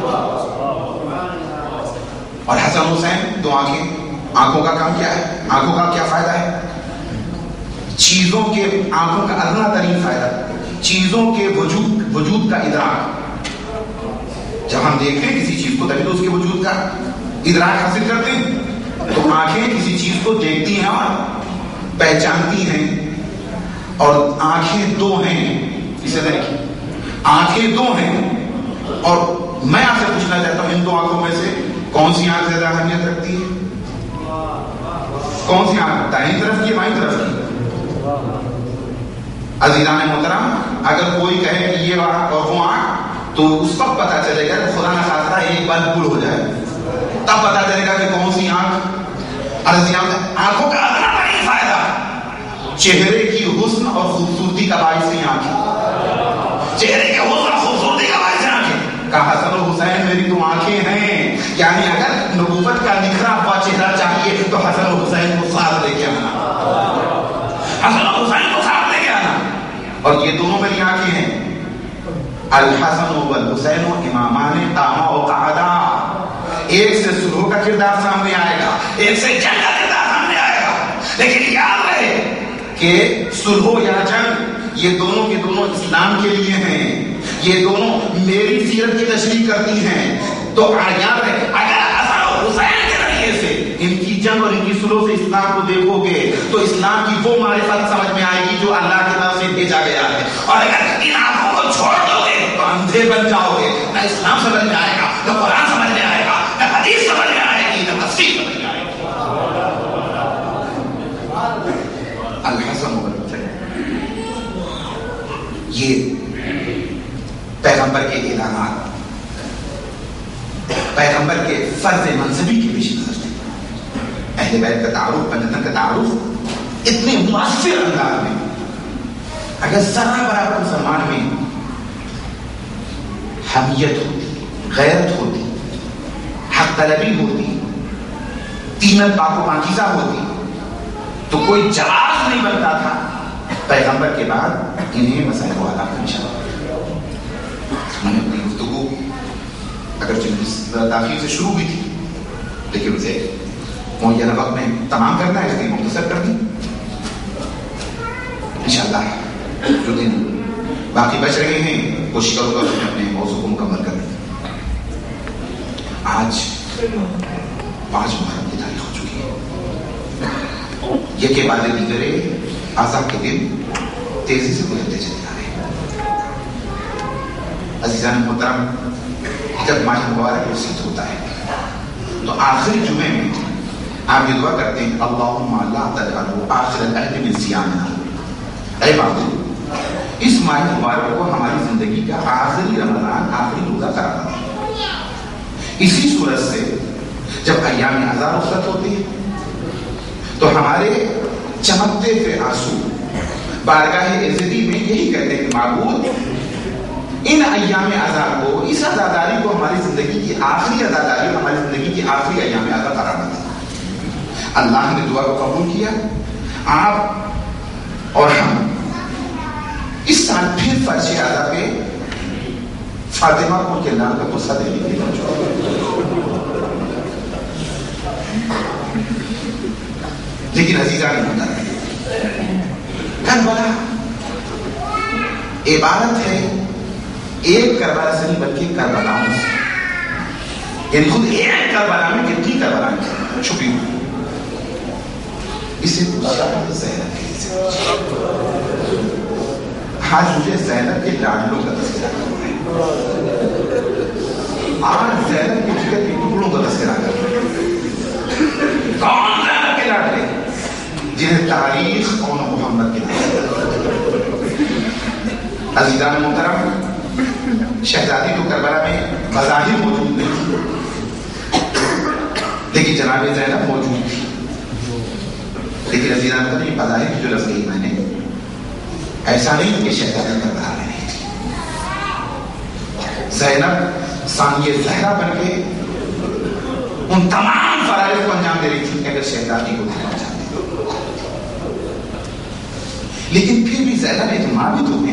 اور حسن حسین دو آنکھوں کا کام کیا ہے؟ آنکھوں کا کیا فائدہ ہے؟ چیزوں کے، آنکھوں کا ادنا ترین فائدہ چیزوں کے وجود کا ادراک۔ جب ہم دیکھتے ہیں کسی چیز کو تبھی تو اس کے وجود کا ادراک حاصل کرتے ہیں۔ تو آنکھیں کسی چیز کو دیکھتی ہیں اور پہچانتی ہیں، اور آنکھیں دو ہیں، اسے دیکھیں، آنکھیں دو ہیں، اور میں آپ سے پوچھنا چاہتا ہوں ان دو آنکھوں میں سے کون سی آنکھ زیادہ اہمیت رکھتی ہے؟ کون سی آنکھ؟ دائیں طرف کی، بائیں طرف کی؟ عزیزان محترم، اگر کوئی کہے کہ یہ آنکھ اور وہ آنکھ، تو اس وقت پتا چلے گا کہ خدا نہ خاصہ ایک بلب گل ہو جائے، تب پتا چلے گا کہ کون سی آنکھ۔ آنکھوں کا ادنا ترین فائدہ چہرے کی حسن اور خوبصورتی کا باعث نہیں آنکھیں، چہرے کے حسن اور خوبصورتی کا باعث آنکھیں۔ کہا حسن و حسین میری تو آنکھیں ہیں، یعنی اگر نبوت کا نکھرا ہوا چہرہ چاہیے تو حسن و حسین کو ساتھ لے کے آنا، حسن و حسین کو ساتھ لے کے آنا۔ اور یہ دونوں میری آنکھیں ہیں، الحسن والحسین امامان تاما و قعدا۔ ایک سے سلو کا کردار سامنے آئے گا، ایک سے جنگ کا کردار سامنے آئے گا، لیکن یاد رہے کہ سلو یا جنگ یہ دونوں کے دونوں اسلام کے لیے ہیں، یہ دونوں میری سیرت کی تشریح کرتی ہیں۔ تو یاد رہے اگر حسن اور حسین کے ذریعے سے ان کی جنگ اور ان کی سلو سے اسلام کو دیکھو گے تو اسلام کی وہ معرفت سمجھ میں آئے گی جو اللہ کی طرف سے بھیجا گیا ہے، اور اگر ان آنکھوں کو چھوڑ دو گے تو اندھے بن جاؤ گے، نہ اسلام سمجھ میں آئے گا، نہ قرآن سمجھ میں آئے گا، نہ حدیث سمجھ میں آئے گی، نہ تفسیر سمجھ میں آئے گی۔ الحسن والحسین یہ پیغمبر کے اعلانات، پیغمبر کے فرض منصبی کے پیش نظر تھے۔ اہل بیت کا تعارف، پنجتن کا تعارف اتنے مؤثر انداز میں، اگر ذرا برابر مسلمان میں حمیت ہوتی، غیرت ہوتی، حق طلبی ہوتی، تینت پاک و پاکیزہ ہوتی تو کوئی جواز نہیں بنتا تھا پیغمبر کے بعد انہیں مسائل والا کا نشان۔ میں نے اپنی گفتگو اگرچہ تاخیر سے شروع ہوئی تھی لیکن اسے معینہ وقت میں تمام کرنا ہے، اس لیے مختصر کر دی۔ انشاءاللہ جو دن باقی بچ رہے ہیں کوشش کروں گا کہ میں اپنے موضوع کو مکمل کر دوں۔ آج 5 محرم کی تاریخ ہو چکی ہے، یہ کے بعد دیگرے اعضاء کے دن تیزی سے گزرتے چلے جا رہے ہیں۔ عزیزان محترم، جب ماہ مبارک رسید ہوتا ہے تو آخری جمعے میں آپ یہ دعا کرتے ہیں اللہم لا تجعلہ آخر العہد من صیامنا، اے معبود اس ماہ مبارک کو ہماری زندگی کا آخری رمضان، آخری روزہ قرار دے۔ اسی صورت سے جب ایام اعضاء رخصت ہوتی ہے تو ہمارے چمکتے ہوئے آنسو بارگاہ عزتی میں یہی کہتے ہیں کہ معبود ان ایام اعضاء کو، اس عزاداری کو ہماری زندگی کی آخری عزاداری، ہماری زندگی کی آخری ایام اعضاء قرار دے۔ اللہ نے دعا کو قبول کیا، آپ اور ہم اس سال پھر فرش اعلیٰ پہ فاطمہ کو کے نام کا غصہ دینے کے لیے، لیکن عزیزہ نہیں ہوتا ہے کربلا عبارت ہے ایک کربلا سے نہیں بلکہ کربلاؤں سے، یعنی خود ایک کربلا میں کتنی کربلا چھپی ہوئی. اسے پوچھا زینب کے سے آج مجھے زینب کے لاڈلوں کا تذکرہ کرنا ہے، آج زینب کے جگر کے ٹکڑوں کا تذکرہ کرنا ہے. کون زینب کے لاڈلے جنہیں تاریخ اور محمد کے نام. عزیزان محترم، شہزادی تو کربلا میں بظاہر موجود نہیں تھی، لیکن جناب زینب موجود تھی. لیکن عزیزان محترم، یہ بظاہر کی جو لفظ کہی میں نے، ایسا نہیں کہ شہزادی کربلا میں نہیں تھی. زینب ثانیہ زہرا بن کے ان تمام فرائض کو انجام دے رہی تھی کہ اگر شہزادی کو دینا چاہتے. لیکن پھر بھی زینب ایک ماں بھی تو ہے،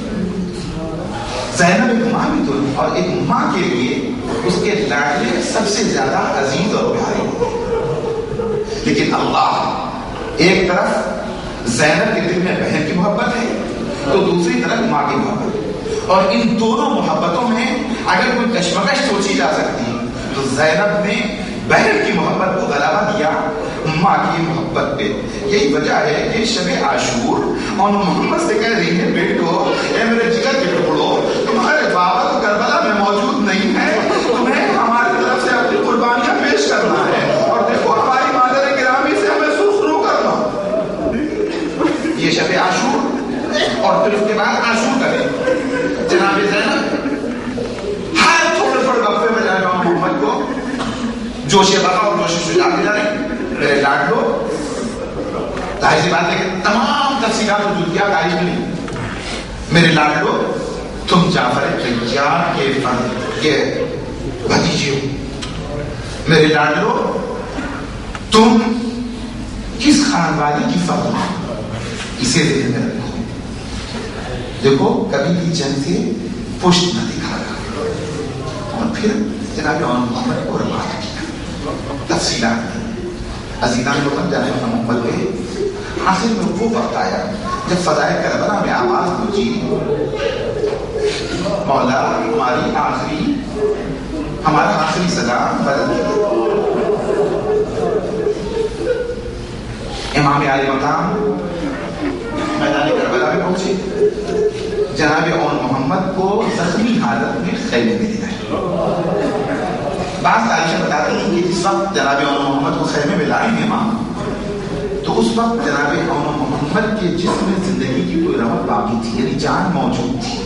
زینب ایک ماں بھی تو ہے، اور ایک ماں کے لیے اس کے لاڈلے سب سے زیادہ عزیز اور پیارے ہیں. لیکن اللہ ایک طرف زینب کے دل میں بہن کی محبت ہے تو دوسری طرف ماں کی محبت، اور ان دونوں محبتوں میں اگر کوئی کشمکش سوچی جا سکتی ہے تو زینب نے بہن کی محبت کو غلبہ دیا ماں کی محبت پہ. یہی وجہ ہے کہ شب عاشور اور محمد سے کہہ رہی ہے بیٹو اے میرے جگر کے ٹکڑوں، تمہارے بابا تو کربلا میں موجود نہیں ہے، تمہیں ہماری طرف سے اپنی قربانیاں پیش کرنا ہے، اور دیکھو ہماری مادر گرامی سے ہمیں سرخرو کرنا. یہ شب عاشور اور پھر اس کے بعد عاشور کرے. جناب زینب ہر تھوڑے تھوڑے وقفے میں جانا محمد کو جوش بقا اور جوش شجاعت دلا رہے میرے لاڈلو. ظاہر سی بات ہے کہ تمام تفصیلات و جزئیات تعریف نہیں. میرے لاڈلو تم جعفر طیار کے بھتیجے ہو. میرے لاڈلو تم کس خاندانی کی فرد ہو، اسے ذہن میں رکھو. دیکھو کبھی بھی جنگ سے پشت نہ دکھا رہا. اور پھر جناب محمد کو روایت کیا تفصیلات. عزیزان محترم، جناب محمد کے آخر میں وہ وقت آیا جب فضائے کربلا میں آواز گونجی مولا ہمارا آخری سلام بدل دیا. امام عالی مقام میدان کربلا میں پہنچے. جناب محمد کو زخمی حالت میں خیمے میں لے گئے. بعض تاریخیں بتاتی ہیں کہ جس وقت جناب محمد کو خیمے میں لائے ہیں امام، تو اس وقت جناب محمد کے جسم میں زندگی کی کوئی رمق باقی تھی، یعنی جان موجود تھی.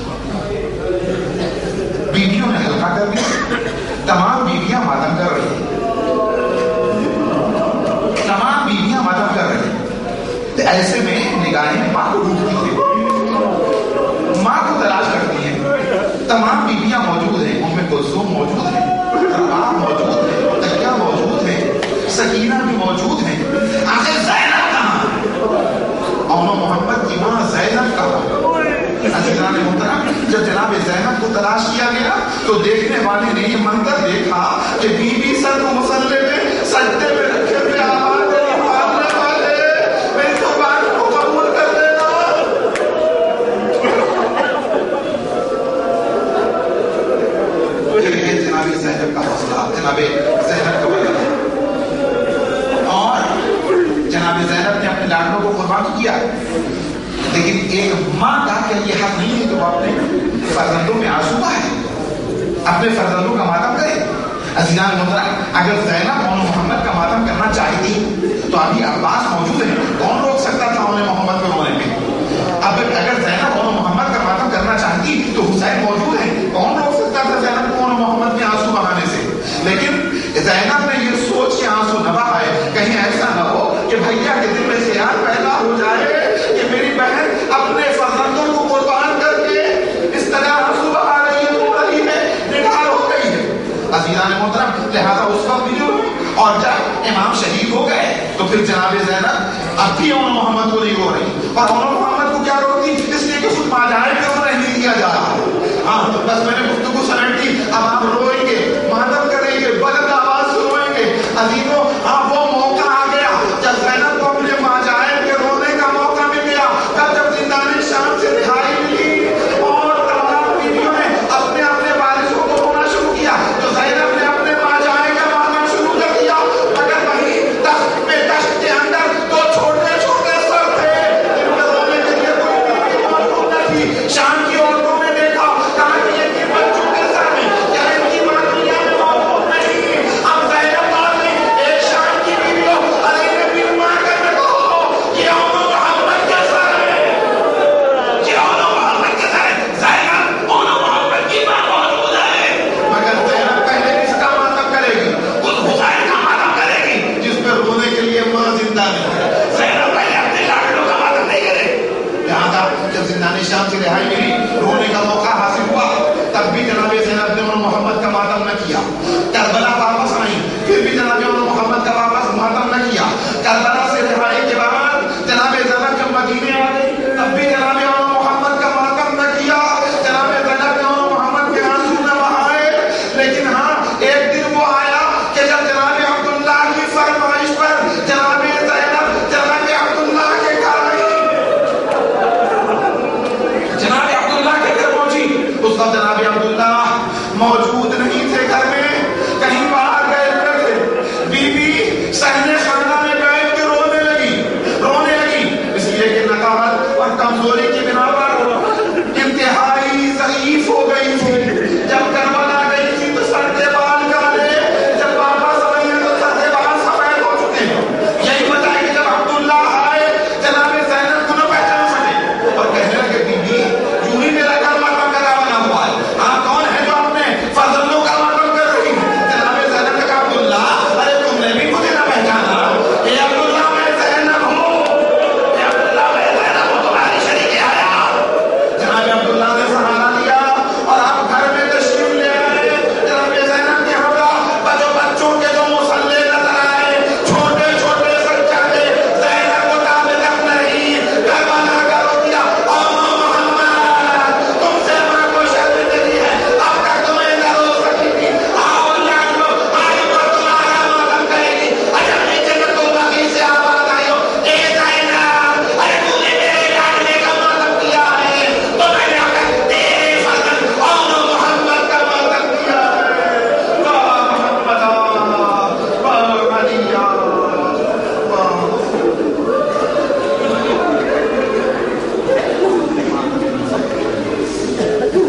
بیویوں نے حلقہ کر دیا، تمام بیویاں ماتم کر رہی ہیں، تمام بیویاں ماتم کر رہی ہیں. ایسے میں نگاہیں ماں کو ڈھونڈتی ہیں، ماں کو تلاش کرتی ہیں. تمام بیویاں موجود ہیں، ان میں کلثوم موجود ہے، رباب موجود ہے، تکیہ موجود ہے، سکینہ بھی موجود ہے. آخر زینب کہاں؟ اور محمد کی ماں زینب کہاں؟ عزیزان محترم، جب جناب زینب کو تلاش کیا گیا تو دیکھنے والے نے یہ منظر دیکھا کہ بی بی سر کو مسلے پہ سجدے میں رکھے ہوئے آواز دے مارنے والے میری تو بات کو قبول کر دینا. جناب زینب کا حوصلہ، جناب زینب کا بدلا، اور جناب زینب نے اپنے لاڈلوں کو قربان کیا. لیکن ایک ماں کا کیا یہ حق نہیں ہے کہ وہ اپنے فرزندوں میں آنسو بہائے، اپنے فرزندوں کا ماتم کرے؟ عزیزان محترم، اگر زینب اور محمد کا ماتم کرنا چاہتی تو ابھی عباس موجود ہے، کون روک سکتا تھا انہیں محمد کو رونے پہ؟ اب اگر زینب اور محمد کا ماتم کرنا چاہتی تو حسین موجود ہے، کون روک سکتا تھا زینب کو اور محمد کے آنسو بہانے سے؟ لیکن زینب نے یہ سوچ کے آنسو نہ بہائے کہیں ایسا نہ ہو کہ بھیا کے دل میں خیال پیدا ہو جائے کہ میری بہن اپنے فرزندوں کو قربان کر کے اس طرح آنسو بہا رہی ہے، رو رہی ہے، نڈھال ہو گئی ہے. عزیزان محترم، لہذا اس وقت بھی جو اور جب امام شہید ہو گئے تو پھر جناب زینب اب بھی محمد کو نہیں رو رہی، اور میں نے گفتگو سمیٹ دی. اب آپ روئیں گے, ماتم کریں گے, بلند آواز سے روئیں گے. عزیزوں, اب وہ موقع آ گیا جب زینب کو اپنے ماجائب کے رونے کا موقع مل گیا. تب جب زندان شام سے رہائی ملی اور تمام بیویوں نے اپنے اپنے وارثوں کو رونا شروع کیا, تو زینب نے اپنے ماجائب کا ماننا شروع کر دیا. مگر وہی تخت میں دشت کے اندر دو چھوٹے چھوٹے سر تھے جن میں رونے کے لیے کوئی بیوی موجود نہ تھی. شام کی عورتوں نے دیکھا, کہا کہ یہ کہ بچوں کے سر میں کیا ان کی ماں دنیا میں موجود نہیں. اب زینب نے ایک شام کی بیویوں علی نبی ماں کر کے کہو, یہ اونو محمد کے سر ہے, یہ اونو محمد کے سر ہے. زینب, اونو محمد کی ماں موجود ہے. مگر زینب پہلے کس کا ماتم کرے گی؟ اس حسین کا ماتم کرے گی جس پہ رونے کے لیے ماں زندہ نہیں ہے. زینب پہلے اپنے لاڈلوں کا ماتم نہیں کرے. لہٰذا جب زندان شام سے رہائی ملی, رونے کا موقع حاصل ہوا, تب بھی جناب زینب نے انہوں محمد کا ماتم نہ کیا. کربلا واپس آئی, پھر بھی جناب انہوں محمد کا واپس ماتم نہ کیا. کربلا سے رہائی کے بعد جناب زینب جب مدینے آ گئی, تب بھی جناب انہوں محمد کا ماتم نہ کیا. جناب زینب نے انہوں محمد کے آنسو نہ بہائے. لیکن ہاں, ایک دن وہ آیا کہ جب جناب عبداللہ کی فرمائش پر جناب زینب جناب عبداللہ کے گھر آئی, جناب عبداللہ کے گھر پہنچی. اس وقت جناب عبداللہ موجود نہیں.